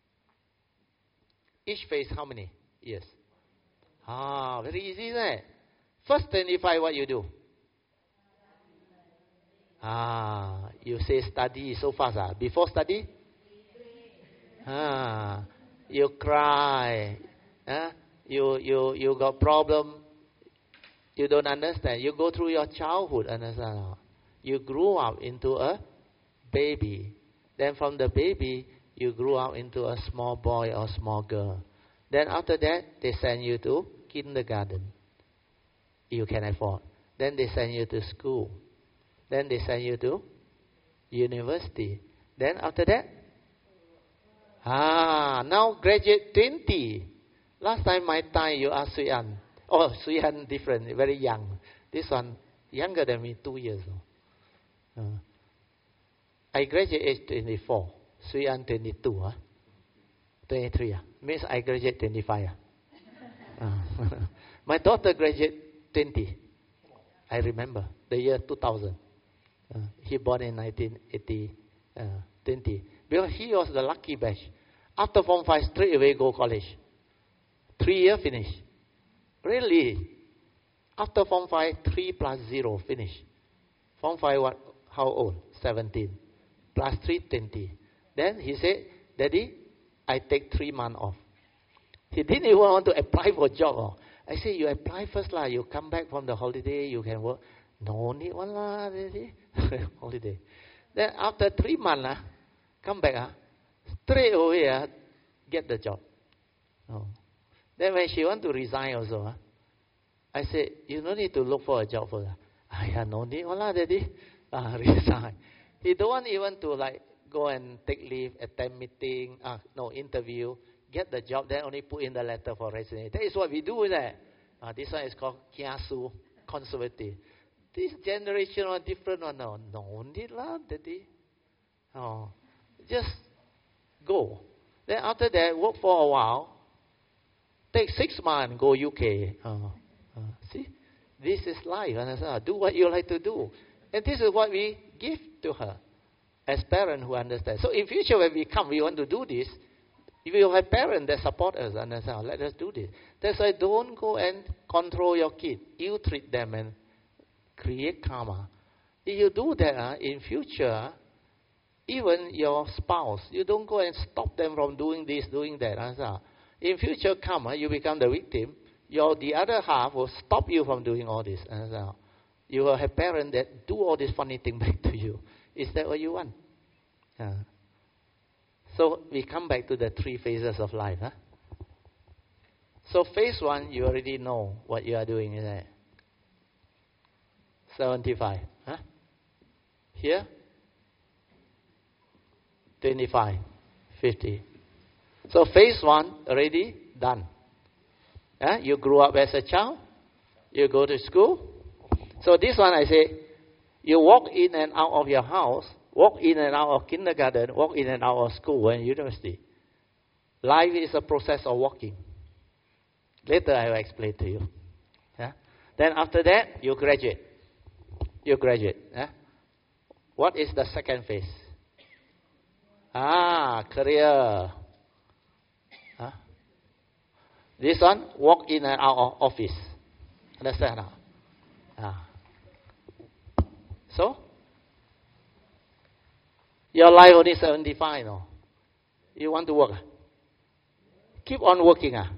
Each phase, how many years? Ah, very easy, isn't it? First twenty-five, what you do? Ah, you say study so fast. Ah. Before study? Ah, you cry. Ah, you, you, you got problem. You don't understand. You go through your childhood, understand? You grew up into a baby. Then from the baby, you grew up into a small boy or small girl. Then after that, they send you to kindergarten. You can afford. Then they send you to school. Then they send you to university. Then after that, ah, now graduate twenty. Last time my time you asked Sui An. Oh, Sui An different, very young. This one younger than me, two years old. Uh, I graduate age twenty-four. Sui An twenty-two. Huh? twenty-three. Huh? Means I graduate twenty-five. Huh? Uh, my daughter graduate twenty. I remember the year two thousand. Uh, he born in nineteen eighty, uh, twenty. Because he was the lucky batch. After Form five, straight away go college. Three year finish. Really? After Form five, three plus zero finish. Form five, what? How old? seventeen. Plus three, twenty. Then he said, Daddy, I take three months off. He didn't even want to apply for a job. Oh. I said, you apply first lah. You come back from the holiday, you can work. No need one lah, Daddy. Holiday. Then after three months, uh, come back, uh, straight away, uh, get the job. Oh. Then when she want to resign also, uh, I said, you don't need to look for a job for that. Ah, yeah, no need one lah, Daddy. Uh, resign. He don't want even to like go and take leave, attend meeting, uh, no interview, get the job, then only put in the letter for resignation. That is what we do, isn't it? Uh, this one is called kiasu, conservative. This generation one different one. No, no need lah, Daddy. Oh, just go. Then after that, work for a while. Take six months, go U K. Uh, uh, see, this is life. Understand? Do what you like to do, and this is what we give to her as parents who understand. So in future, when we come, we want to do this. If you have parents that support us, understand? Let us do this. That's why don't go and control your kid. You treat them and create karma. If you do that, uh, in future, even your spouse, you don't go and stop them from doing this, doing that. Uh, in future, come, uh, you become the victim. Your the other half will stop you from doing all this. Uh, you will have parents that do all this funny thing back to you. Is that what you want? Uh, So we come back to the three phases of life. Huh? So phase one, you already know what you are doing, isn't it? seventy-five. Huh? Here? twenty-five, fifty. So phase one, already done. Huh? You grew up as a child. You go to school. So this one I say, you walk in and out of your house, walk in and out of kindergarten, walk in and out of school and university. Life is a process of walking. Later I will explain to you. Yeah? Then after that, you graduate. You graduate. Yeah? What is the second phase? Ah, career. Huh? This one, walk in and out of office. Understand now? Ah. So, your life only seventy-five, no? You want to work? Keep on working, ah.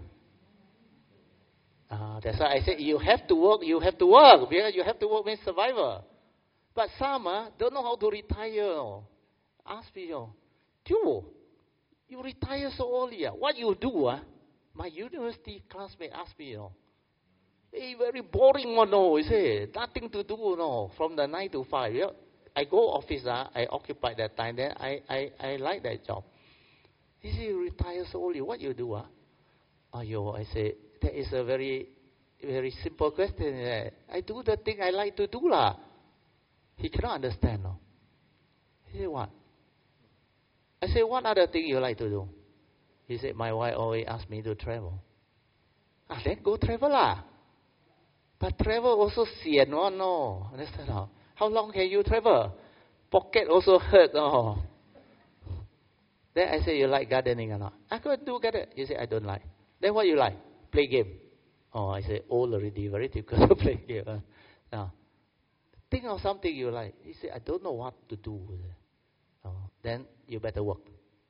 Uh, that's why I said you have to work, you have to work, because you have to work means survival. But some uh, don't know how to retire. No. Ask me, oh, Tio, you retire so early. Uh. What you do? Uh? My university classmate asked me, you know, hey, very boring one, no, you say, nothing to do, no, from the nine to five. You know, I go office, uh, I occupy that time, then I, I, I like that job. He said, you retire so early, what you do? Uh? Oh, yo, I say, that is a very, very simple question. I do the thing I like to do, lah. He cannot understand, no. He said, what? I said, what other thing you like to do? He said, my wife always asks me to travel. Ah, then go travel, lah. But travel also sian one, no. Understand, no? How long can you travel? Pocket also hurt, no. Then I said, you like gardening or not? I go do garden. He said, I don't like. Then what you like? Play game. Oh, I say, old already, very difficult to play game. Uh, now, think of something you like. He said, I don't know what to do with it. Oh, then you better work.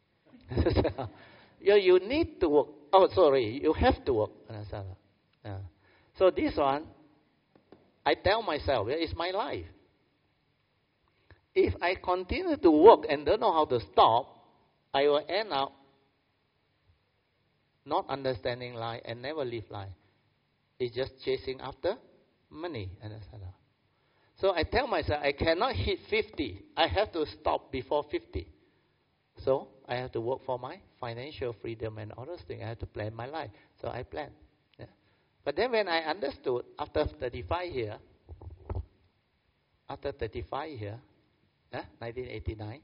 you, you need to work. Oh, sorry, you have to work. Uh, so this one, I tell myself, it's my life. If I continue to work and don't know how to stop, I will end up not understanding life and never live life. It's just chasing after money. Understand? So I tell myself, I cannot hit fifty. I have to stop before fifty. So I have to work for my financial freedom and all those things. I have to plan my life. So I plan. Yeah. But then when I understood, after thirty-five here, after thirty-five here, yeah, nineteen eighty-nine,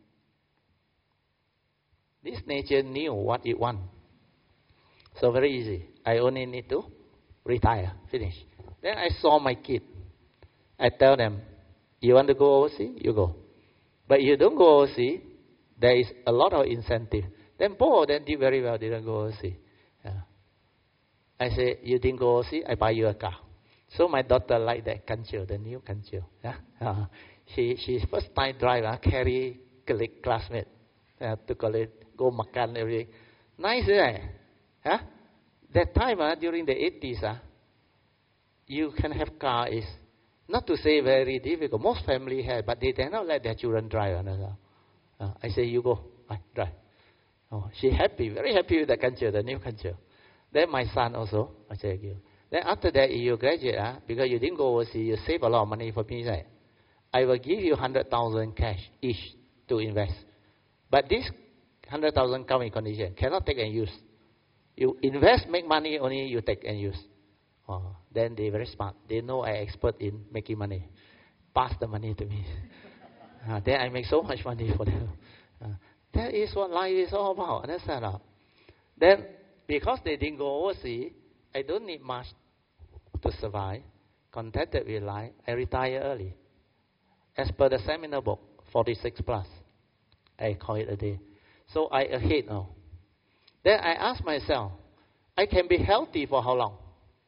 this nature knew what it wanted. So very easy. I only need to retire, finish. Then I saw my kid. I tell them, you want to go overseas? You go. But you don't go overseas, there is a lot of incentive. Then both of them did very well, didn't go overseas. Yeah. I say, you didn't go overseas, I buy you a car. So my daughter liked that Kancho, the new Kancho. Yeah? Uh, she she first time drive, uh, carry colleague, classmate uh, to college, go makan, everything. Nice, isn't it? Huh? That time, uh, during the eighties, uh, you can have car is not to say very difficult. Most family have, but they did not let their children drive. Uh, I say, you go, I drive. Oh, she happy, very happy with the Kancho, the new Kancho. Then my son also, I say, you. Then after that, you graduate, uh, because you didn't go overseas, you save a lot of money for me. Right? I will give you one hundred thousand cash each to invest. But this one hundred thousand come in condition, cannot take and use. You invest, make money, only you take and use. Oh, then they're very smart. They know I'm expert in making money. Pass the money to me. uh, then I make so much money for them. Uh, that is what life is all about. Understand? Uh? Then, because they didn't go overseas, I don't need much to survive. Contented with life, I retire early. As per the seminar book, forty-six plus. I call it a day. So I ahead now. Then I ask myself, I can be healthy for how long?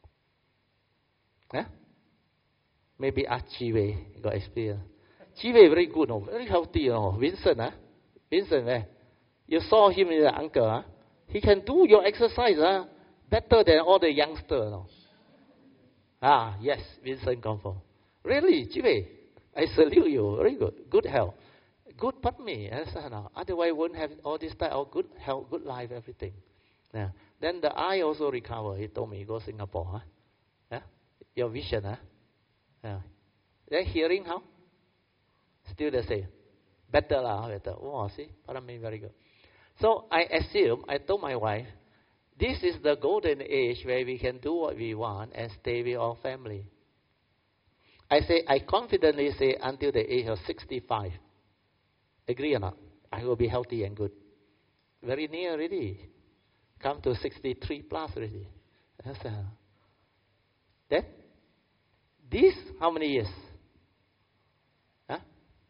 Huh? Maybe ask Chi Wei, got experience. Chi Wei very good, no? Very healthy, you know. Vincent, huh? Vincent, eh? You saw him with the uncle, huh? He can do your exercise, huh? Better than all the youngsters, no? Ah, yes, Vincent confirm. Really, Chi Wei, I salute you. Very good. Good health. good but me. I said, no. Otherwise, wouldn't have all this type of good health, good life, everything. Yeah. Then the eye also recover. He told me, go Singapore. Huh? Yeah? Your vision, huh? Yeah. Then hearing how? Still the same. Better lah, better. Oh, see? Parami, very good. So I assume, I told my wife, this is the golden age where we can do what we want and stay with our family. I say, I confidently say until the age of sixty-five. Agree or not? I will be healthy and good. Very near already. Come to sixty-three plus already. That's, uh, then, this, how many years? Huh?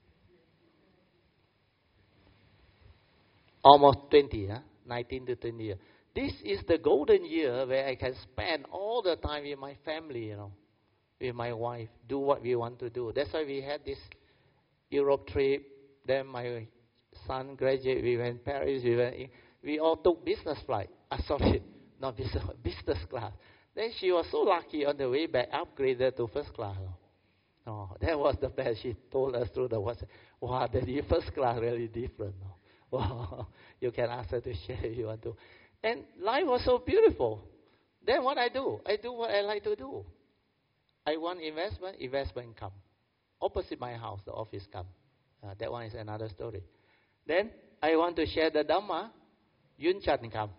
Almost twenty, huh? nineteen to twenty years. This is the golden year where I can spend all the time with my family, you know, with my wife, do what we want to do. That's why we had this Europe trip. Then my son graduated, we went to Paris, we went in, we all took business flight. Uh, sorry, not business, business class. Then she was so lucky on the way back, upgraded to first class. Oh, that was the best. She told us through the WhatsApp, wow, the first class really different. Wow, you can ask her to share if you want to. And life was so beautiful. Then what I do? I do what I like to do. I want investment, investment come. Opposite my house, the office come. Uh, that one is another story. Then I want to share the Dhamma, Yun Chan come.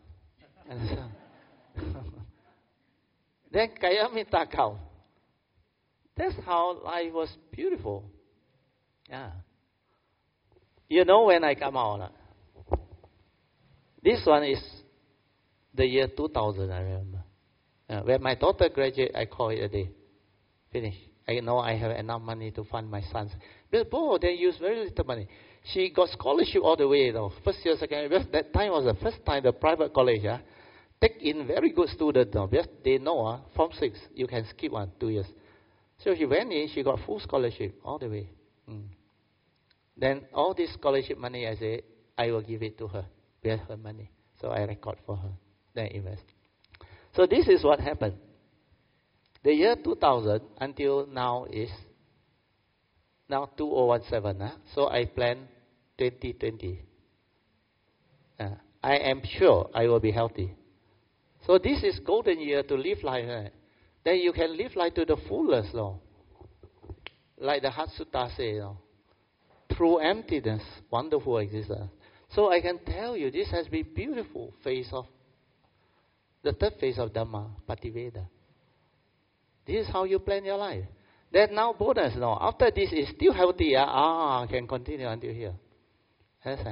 Then kaya minta kau. That's how life was beautiful. Yeah. You know when I come out? Uh, this one is the year two thousand, I remember. Uh, when my daughter graduated, I call it a day. Finish. I know I have enough money to fund my sons. But both, they use very little money. She got scholarship all the way, you know. First year, second year. That time was the first time the private college uh, take in very good students. You know, because they know uh, from six, you can skip one, two years. So she went in, she got full scholarship all the way. Mm. Then all this scholarship money, I say, I will give it to her. Where's her money? So I record for her. Then invest. So this is what happened. The year two thousand until now is now two thousand seventeen. Huh? So I plan twenty twenty. Uh, I am sure I will be healthy. So this is golden year to live life. Right? Then you can live life to the fullest. No? Like the Heart Sutta says, you know, through emptiness, wonderful existence. So I can tell you, this has been beautiful phase of, the third phase of Dhamma, Pativeda. This is how you plan your life. Then now bonus, no. After this is still healthy, ah, ah can continue until here. Understand?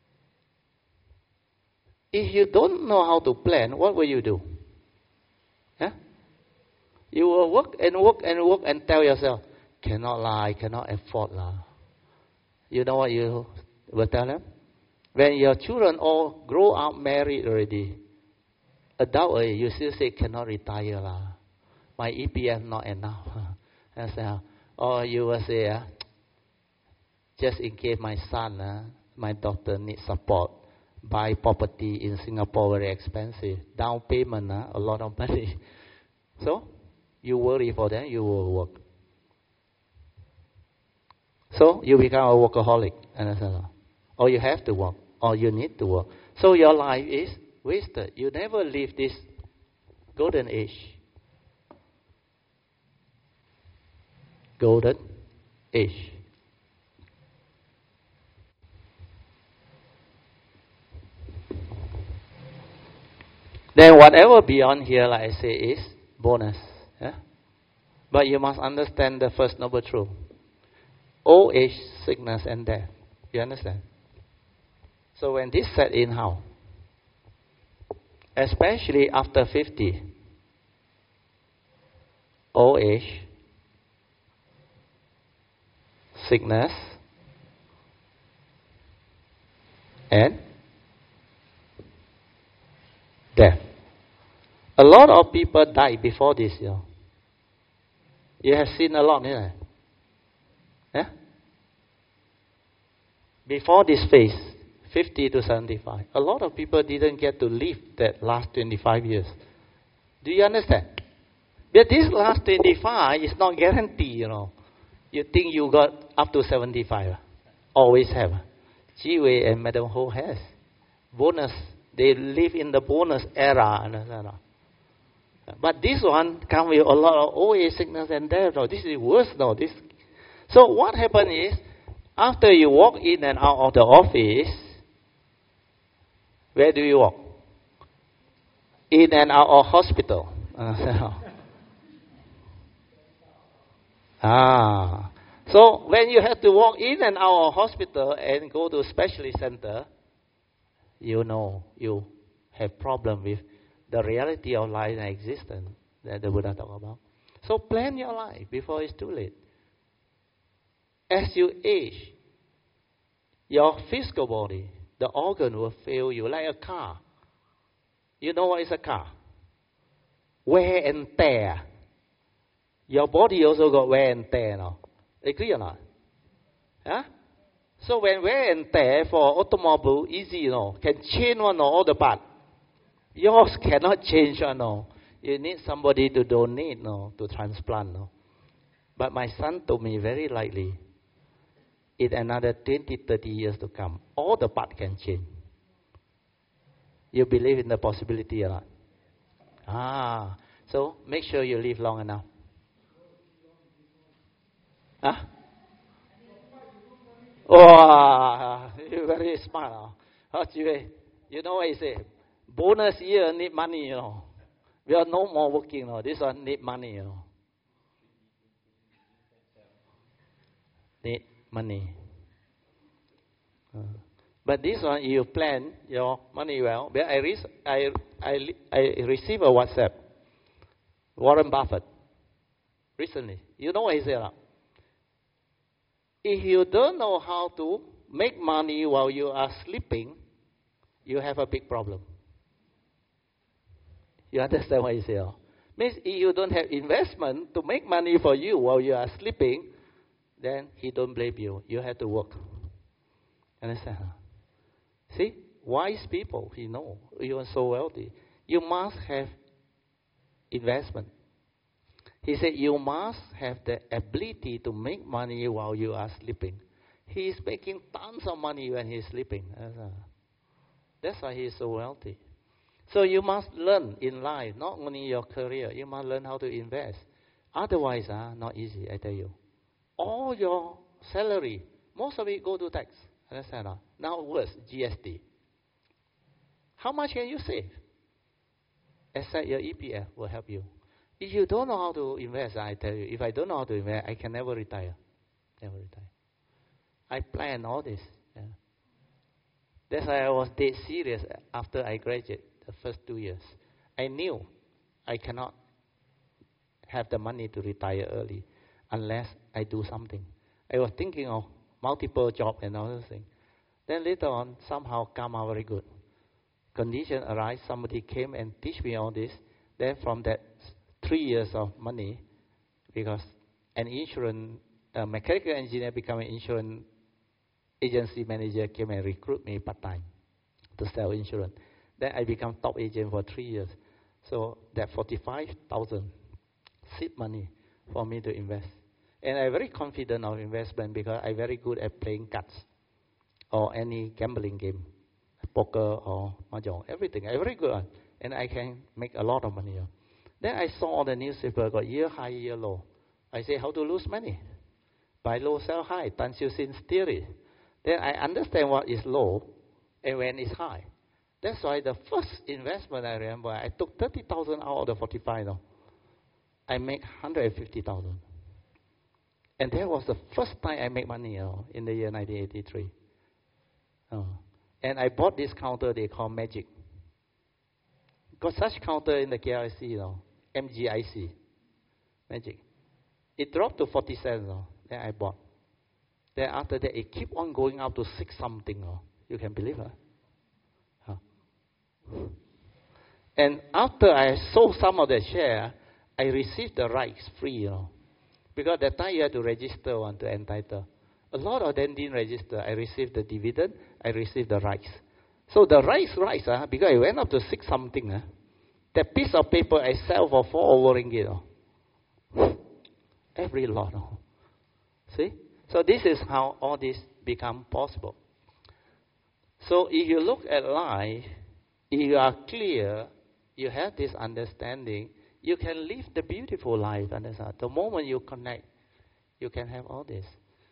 If you don't know how to plan, what will you do? Yeah? You will work and work and work and tell yourself, cannot lie, cannot afford lah. You know what you will tell them? When your children all grow up, married already, adult already, you still say cannot retire lah. My E P F not enough. uh, or you will say, uh, just in case my son, uh, my daughter needs support, buy property in Singapore very expensive. Down payment, uh, a lot of money. So, you worry for them, you will work. So, you become a workaholic. Understand? Or you have to work, or you need to work. So, your life is wasted. You never live this golden age. Golden age. Then whatever beyond here, like I say, is bonus. Yeah? But you must understand the first noble truth. Old age, sickness and death. You understand? So when this set in, how? Especially after fifty. Old age, sickness, and death. A lot of people die before this, you know. You have seen a lot, yeah? Yeah? Before this phase, fifty to seventy-five, a lot of people didn't get to live that last twenty-five years. Do you understand? But this last twenty-five is not guaranteed, you know. You think you got up to seventy-five always have. Ji-Wei and Madam Ho has. Bonus, they live in the bonus era. But this one comes with a lot of old age, sickness and death. No, this is worse now. This. So what happened is, after you walk in and out of the office, where do you walk? In and out of hospital. ah. So when you have to walk in and out of hospital and go to specialist center, you know you have problem with the reality of life and existence that the Buddha talked about. So plan your life before it's too late. As you age, your physical body, the organ will fail you like a car. You know what is a car? Wear and tear. Your body also got wear and tear now. Agree or not? Huh? So when wear and tear for automobile, easy, you know, can change one all the part. Yours cannot change, you know. You need somebody to donate, no, to transplant, no. But my son told me very lightly, in another twenty, thirty years to come, all the part can change. You believe in the possibility or not? Ah, so make sure you live long enough. Huh? Oh, you're very smart. Huh? You know what I say? Bonus year need money, you know. We are no more working, you know. This one need money, you know. Need money. Uh, but this one, you plan your money well. But I, re- I, I, I receive a WhatsApp. Warren Buffett. Recently. You know what he said? If you don't know how to make money while you are sleeping, you have a big problem. You understand what he said? Means if you don't have investment to make money for you while you are sleeping, then he don't blame you. You have to work. Understand? See, wise people, he know, you are so wealthy. You must have investment. He said you must have the ability to make money while you are sleeping. He is making tons of money when he is sleeping. That's why he is so wealthy. So you must learn in life, not only your career, you must learn how to invest. Otherwise, uh, not easy, I tell you. All your salary, most of it go to tax. Understand? Now worse, G S T. How much can you save? Except your E P F will help you. If you don't know how to invest, I tell you, if I don't know how to invest, I can never retire. Never retire. I plan all this. Yeah. That's why I was dead serious after I graduated the first two years. I knew I cannot have the money to retire early unless I do something. I was thinking of multiple jobs and other things. Then later on, somehow come out very good. Condition arise, somebody came and teach me all this. Then from that three years of money, because an insurance, a mechanical engineer become an insurance agency manager, came and recruit me part-time to sell insurance. Then I become top agent for three years. So that forty-five thousand seed money for me to invest. And I'm very confident of investment because I'm very good at playing cards or any gambling game, poker or mahjong, everything. I'm very good at, and I can make a lot of money. Then I saw on the newspaper got year high, year low. I say how to lose money? Buy low, sell high. Tan Siew Sin theory. Then I understand what is low and when it's high. That's why the first investment I remember, I took thirty thousand out of the forty-five. No? I make one hundred fifty thousand. And that was the first time I make money, you know, in the year nineteen eighty-three. Oh. And I bought this counter they call Magic. Got such counter in the K L C, you know, M G I C, Magic. It dropped to forty cents, you know, then I bought. Then after that, it keep on going up to six something, you know. You can believe it? Huh? And after I sold some of the share, I received the rights free, you know. Because that time you had to register one to entitle. A lot of them didn't register. I received the dividend, I received the rights. So the rights, rights, uh, because it went up to six something, uh, that piece of paper I sell for four over ringgit. Uh. Every lot. Uh. See? So this is how all this become possible. So if you look at life, if you are clear, you have this understanding, you can live the beautiful life. Understand? The moment you connect, you can have all this.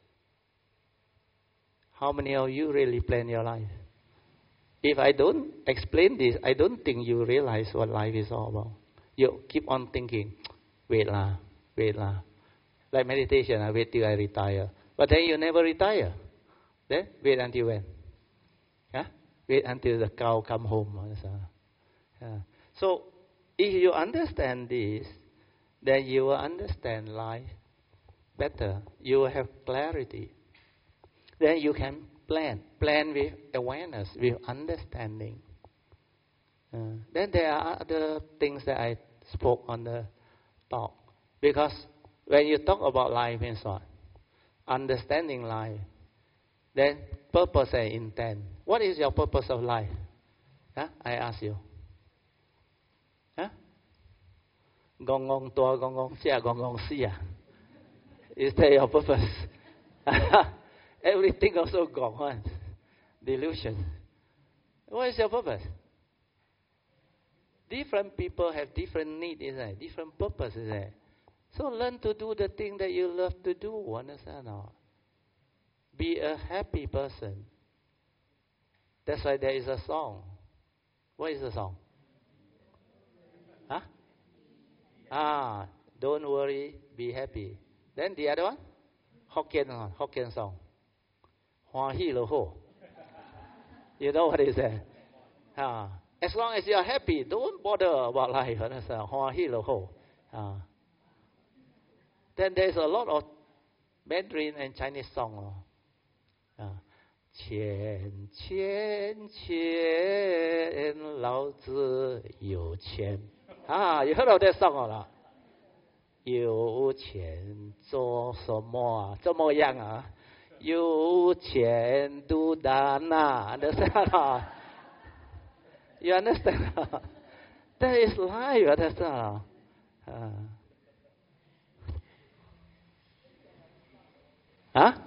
How many of you really plan your life? If I don't explain this, I don't think you realize what life is all about. You keep on thinking, wait lah, wait lah. Like meditation, I wait till I retire. But then you never retire. Then wait until when? Huh? Wait until the cow come home. Yeah. So if you understand this, then you will understand life better. You will have clarity. Then you can plan. Plan with awareness, with understanding. Uh, then there are other things that I spoke on the talk. Because when you talk about life means what? Understanding life. Then purpose and intent. What is your purpose of life? Huh? I ask you. Huh? Gong gong tua gong gong chia gong gong sia. Is that your purpose? Everything also gone on. Delusion. What is your purpose? Different people have different needs, isn't it? Different purposes, isn't it? So learn to do the thing that you love to do. Understand or not? Be a happy person. That's why there is a song. What is the song? Huh? Ah, don't worry, be happy. Then the other one? Hokkien, Hokkien song. Hoa hi lo ho. You know what is that? Ah, as long as you are happy, don't bother about life. Understand? Hoa hi lo ho. Ah. Then there's a lot of Mandarin and Chinese song. Ah. 钱钱钱，老子有钱。Ah, you heard of that song or not? 有钱做什么啊？怎么样啊？有钱独当啊 Understand 啊 You understand 啊 That is life, understand 啊啊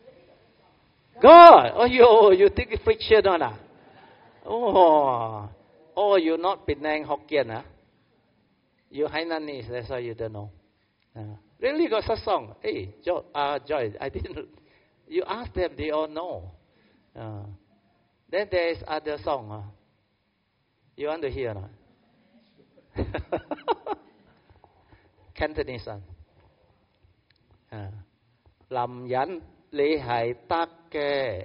God, oh you, you think it's friction or not? Oh, oh, you not Penang Hokkien, huh? You Hainanese, that's why you don't know. Uh, really got such song? Hey, Joy, uh, Joy, I didn't. You ask them, they all know. Uh, then there is other song. Huh? You want to hear or not? Cantonese song. Uh, Lam Yan Li Hai Tak Ke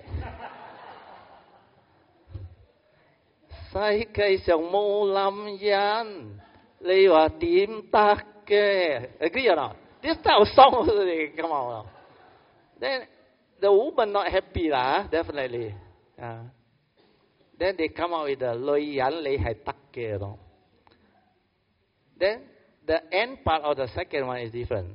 Sai Cây Sông Mô Lam Yan Li Hòa Tím Tak Ke. Agree or not? This type of song they come out. Then the woman not happy lah, definitely. Uh, then they come out with the Loi Yan Li Hai Tak Ke. Then the end part of the second one is different.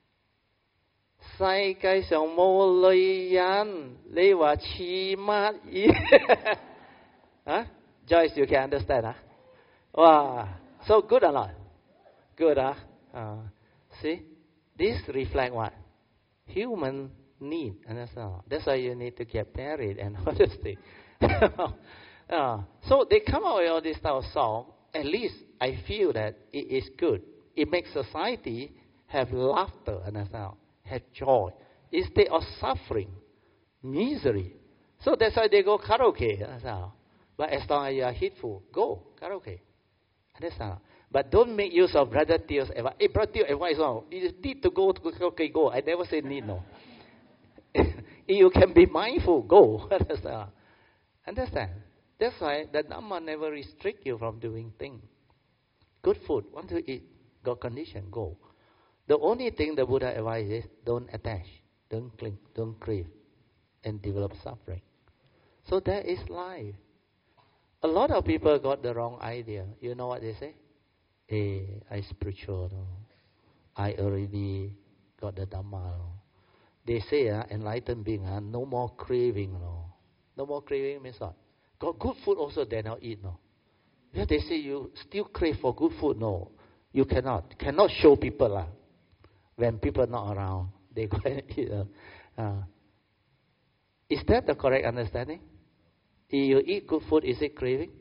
Sai Cây Sông Mô Loi Yan Li Hòa Chi Mát Yi. Huh? Joyce, you can understand, huh? Wow. So good or not? Good, huh? Uh, see? This reflect what? Human need. Understand? That's why you need to get married and all this thing. uh, so they come out with all this type of song. At least I feel that it is good. It makes society have laughter. Understand? Have joy. Instead of suffering, misery. So that's why they go karaoke. Understand? But as long as you are hateful, go karaoke. Understand? But don't make use of Brother Theo's advice. Hey, Brother Theo advice, no. You need to go to karaoke, go. I never say need, no. You can be mindful, go. Understand? Understand? That's why the Dhamma never restrict you from doing things. Good food, want to eat, got condition, go. The only thing the Buddha advises is don't attach, don't cling, don't crave, and develop suffering. So that is life. A lot of people got the wrong idea. You know what they say? Hey, I spiritual. No? I already got the Dhamma. No? They say, uh, enlightened being, uh, no more craving. No? no more craving means what? Got good food also, they not eat. No? Yeah, they say you still crave for good food. No, you cannot. Cannot show people. Uh, when people not around, they go and eat. Uh, uh. Is that the correct understanding? If you eat good food, is it craving?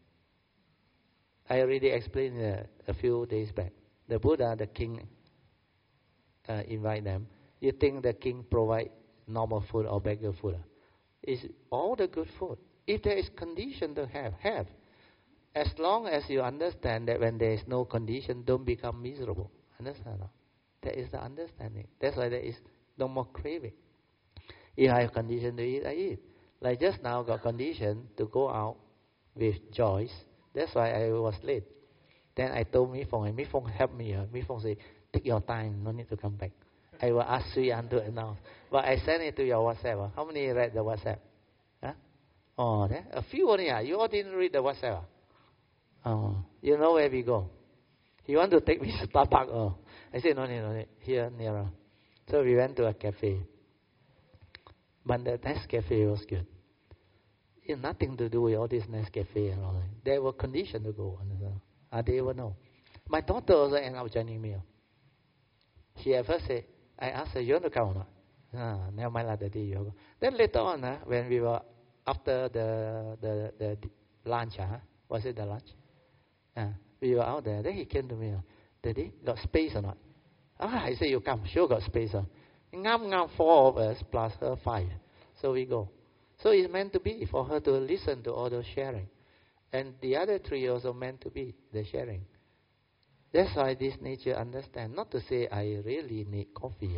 I already explained uh, a few days back. The Buddha, the king, uh, invite them. You think the king provide normal food or beggar food? It's all the good food. If there is condition to have, have. As long as you understand that when there is no condition, don't become miserable. Understand? That is the understanding. That's why there is no more craving. If I have condition to eat, I eat. Like just now, got condition to go out with Joyce. That's why I was late. Then I told Mi Fong, and Mi Fong helped me. Uh. Mi Fong said, take your time, no need to come back. I will ask Sui An to announce. But I sent it to your WhatsApp. Uh. How many read the WhatsApp? Huh? Oh, there? A few only. Uh. You all didn't read the WhatsApp. Uh. Oh, you know where we go. He want to take me to Starbucks. Oh. I said, no need, no need. Here, nearer. So we went to a cafe. But the Nescafe was good. It had nothing to do with all this Nescafe and all that. They were conditioned to go. Uh, they will know. My daughter also ended up joining me. She at first said, I asked her, you want to come or not? Ah, never mind, that day you go. Then later on, uh, when we were after the the, the lunch, uh, was it the lunch? Uh, we were out there. Then he came to me. Uh, Daddy, got space or not? Ah, I said, you come. Sure got space. Uh. Ngam ngam, four of us plus her five. So we go. So it's meant to be for her to listen to all those sharing. And the other three also meant to be the sharing. That's why this nature understand. Not to say I really need coffee.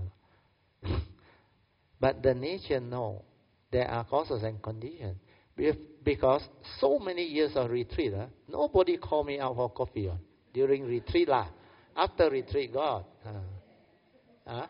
But the nature know there are causes and conditions. Because so many years of retreat, uh, nobody called me out for coffee uh, during retreat. Uh. After retreat, God. Uh, uh,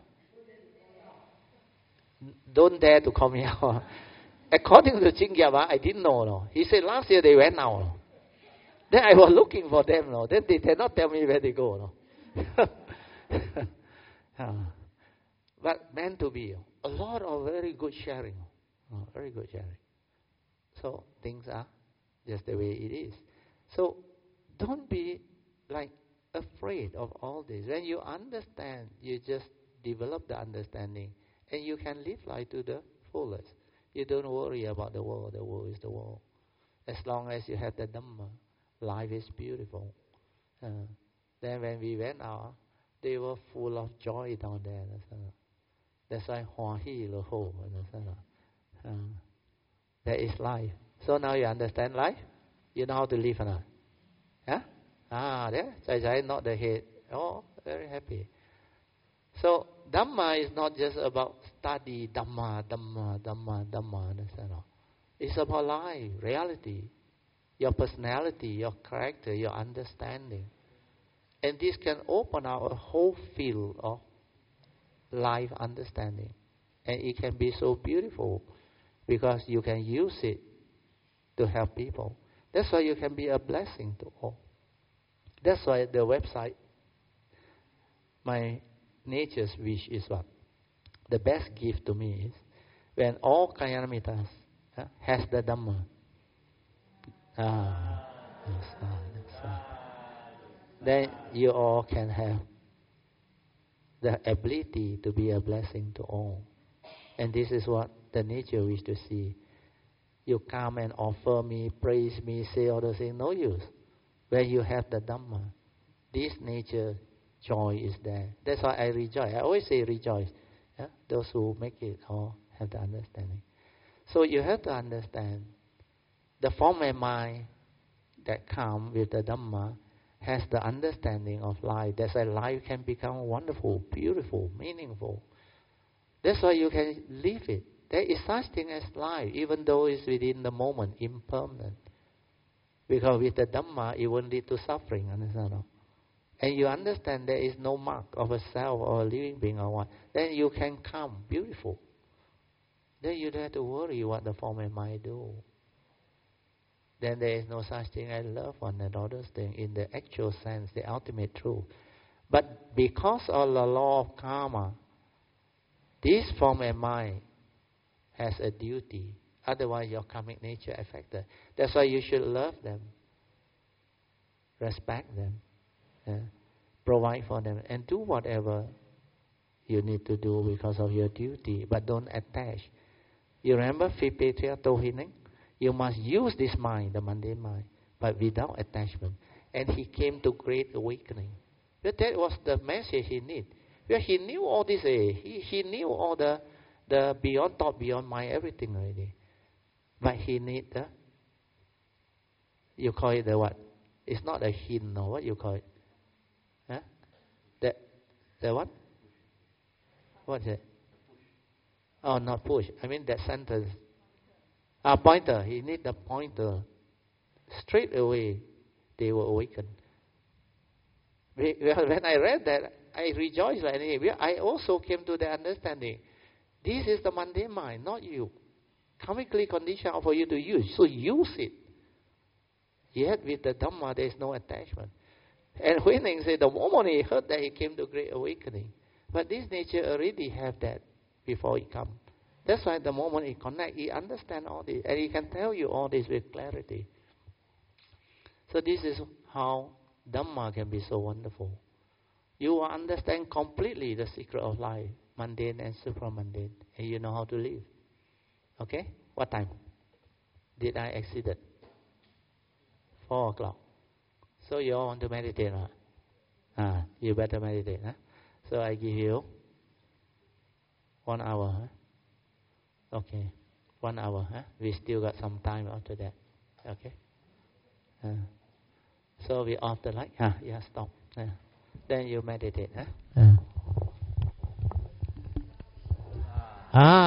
don't dare to call me out. According to Chingyaba, I didn't know. No. He said last year they went out. No. Then I was looking for them. No. Then they did not tell me where they go. No. uh, but meant to be. A lot of very good sharing. Oh, very good sharing. So things are just the way it is. So don't be like afraid of all this. When you understand, you just develop the understanding. And you can live life to the fullest. You don't worry about the world. The world is the world. As long as you have the Dhamma, life is beautiful. Uh, then when we went out, they were full of joy down there. That's why Hua Hi Lo Ho. That is life. So now you understand life? You know how to live or not? Yeah? Ah, there. Chai Chai, not the head. Oh, very happy. So Dhamma is not just about study Dhamma, Dhamma, Dhamma, Dhamma. Understand? It's about life, reality, your personality, your character, your understanding. And this can open out a whole field of life understanding. And it can be so beautiful because you can use it to help people. That's why you can be a blessing to all. That's why the website, my nature's wish is what? The best gift to me is when all Kalyanamitas uh, has the Dhamma. Ah, yes, ah, yes, ah. Then you all can have the ability to be a blessing to all. And this is what the nature wish to see. You come and offer me, praise me, say all those things, no use. When you have the Dhamma, this nature joy is there. That's why I rejoice. I always say rejoice. Yeah? Those who make it or have the understanding. So you have to understand the form and mind that come with the Dhamma has the understanding of life. That's why life can become wonderful, beautiful, meaningful. That's why you can live it. There is such thing as life, even though it's within the moment, impermanent. Because with the Dhamma, it won't lead to suffering. Understand? And you understand there is no mark of a self or a living being or what. Then you can come beautiful. Then you don't have to worry what the form and mind do. Then there is no such thing as love one and all those things in the actual sense, the ultimate truth. But because of the law of karma, this form and mind has a duty. Otherwise, your karmic nature affected. That's why you should love them, respect them, yeah, provide for them, and do whatever you need to do because of your duty. But don't attach You remember Vipetra told him, you must use this mind, the mundane mind, but without attachment. And he came to great awakening. But that was the message he needed. Well, he knew all this. Eh? He, he knew all the, the beyond thought, beyond mind, everything already. But he need the, you call it the what? It's not a hint, no. What you call it? Huh? The, the what? What is it? Oh, not push. I mean that sentence. Ah, pointer. He need the pointer. Straight away, they were awakened. When I read that, I rejoiced like anything. I also came to the understanding. This is the mundane mind, not you. Karmically conditioned for you to use. So use it. Yet with the Dhamma, there is no attachment. And Huineng said the moment he heard that, he came to great awakening. But this nature already have that before it come. That's why the moment he connect, he understand all this. And he can tell you all this with clarity. So this is how Dhamma can be so wonderful. You will understand completely the secret of life, mundane and supramundane, and you know how to live. Okay? What time? Did I exceed it? Four o'clock. So you all want to meditate, huh? Ah, you better meditate, huh? So I give you one hour, huh? Okay. One hour, huh? We still got some time after that. Okay? Uh, so we off the light. Ah, yeah, stop. Uh, then you meditate, huh? Uh. Ah.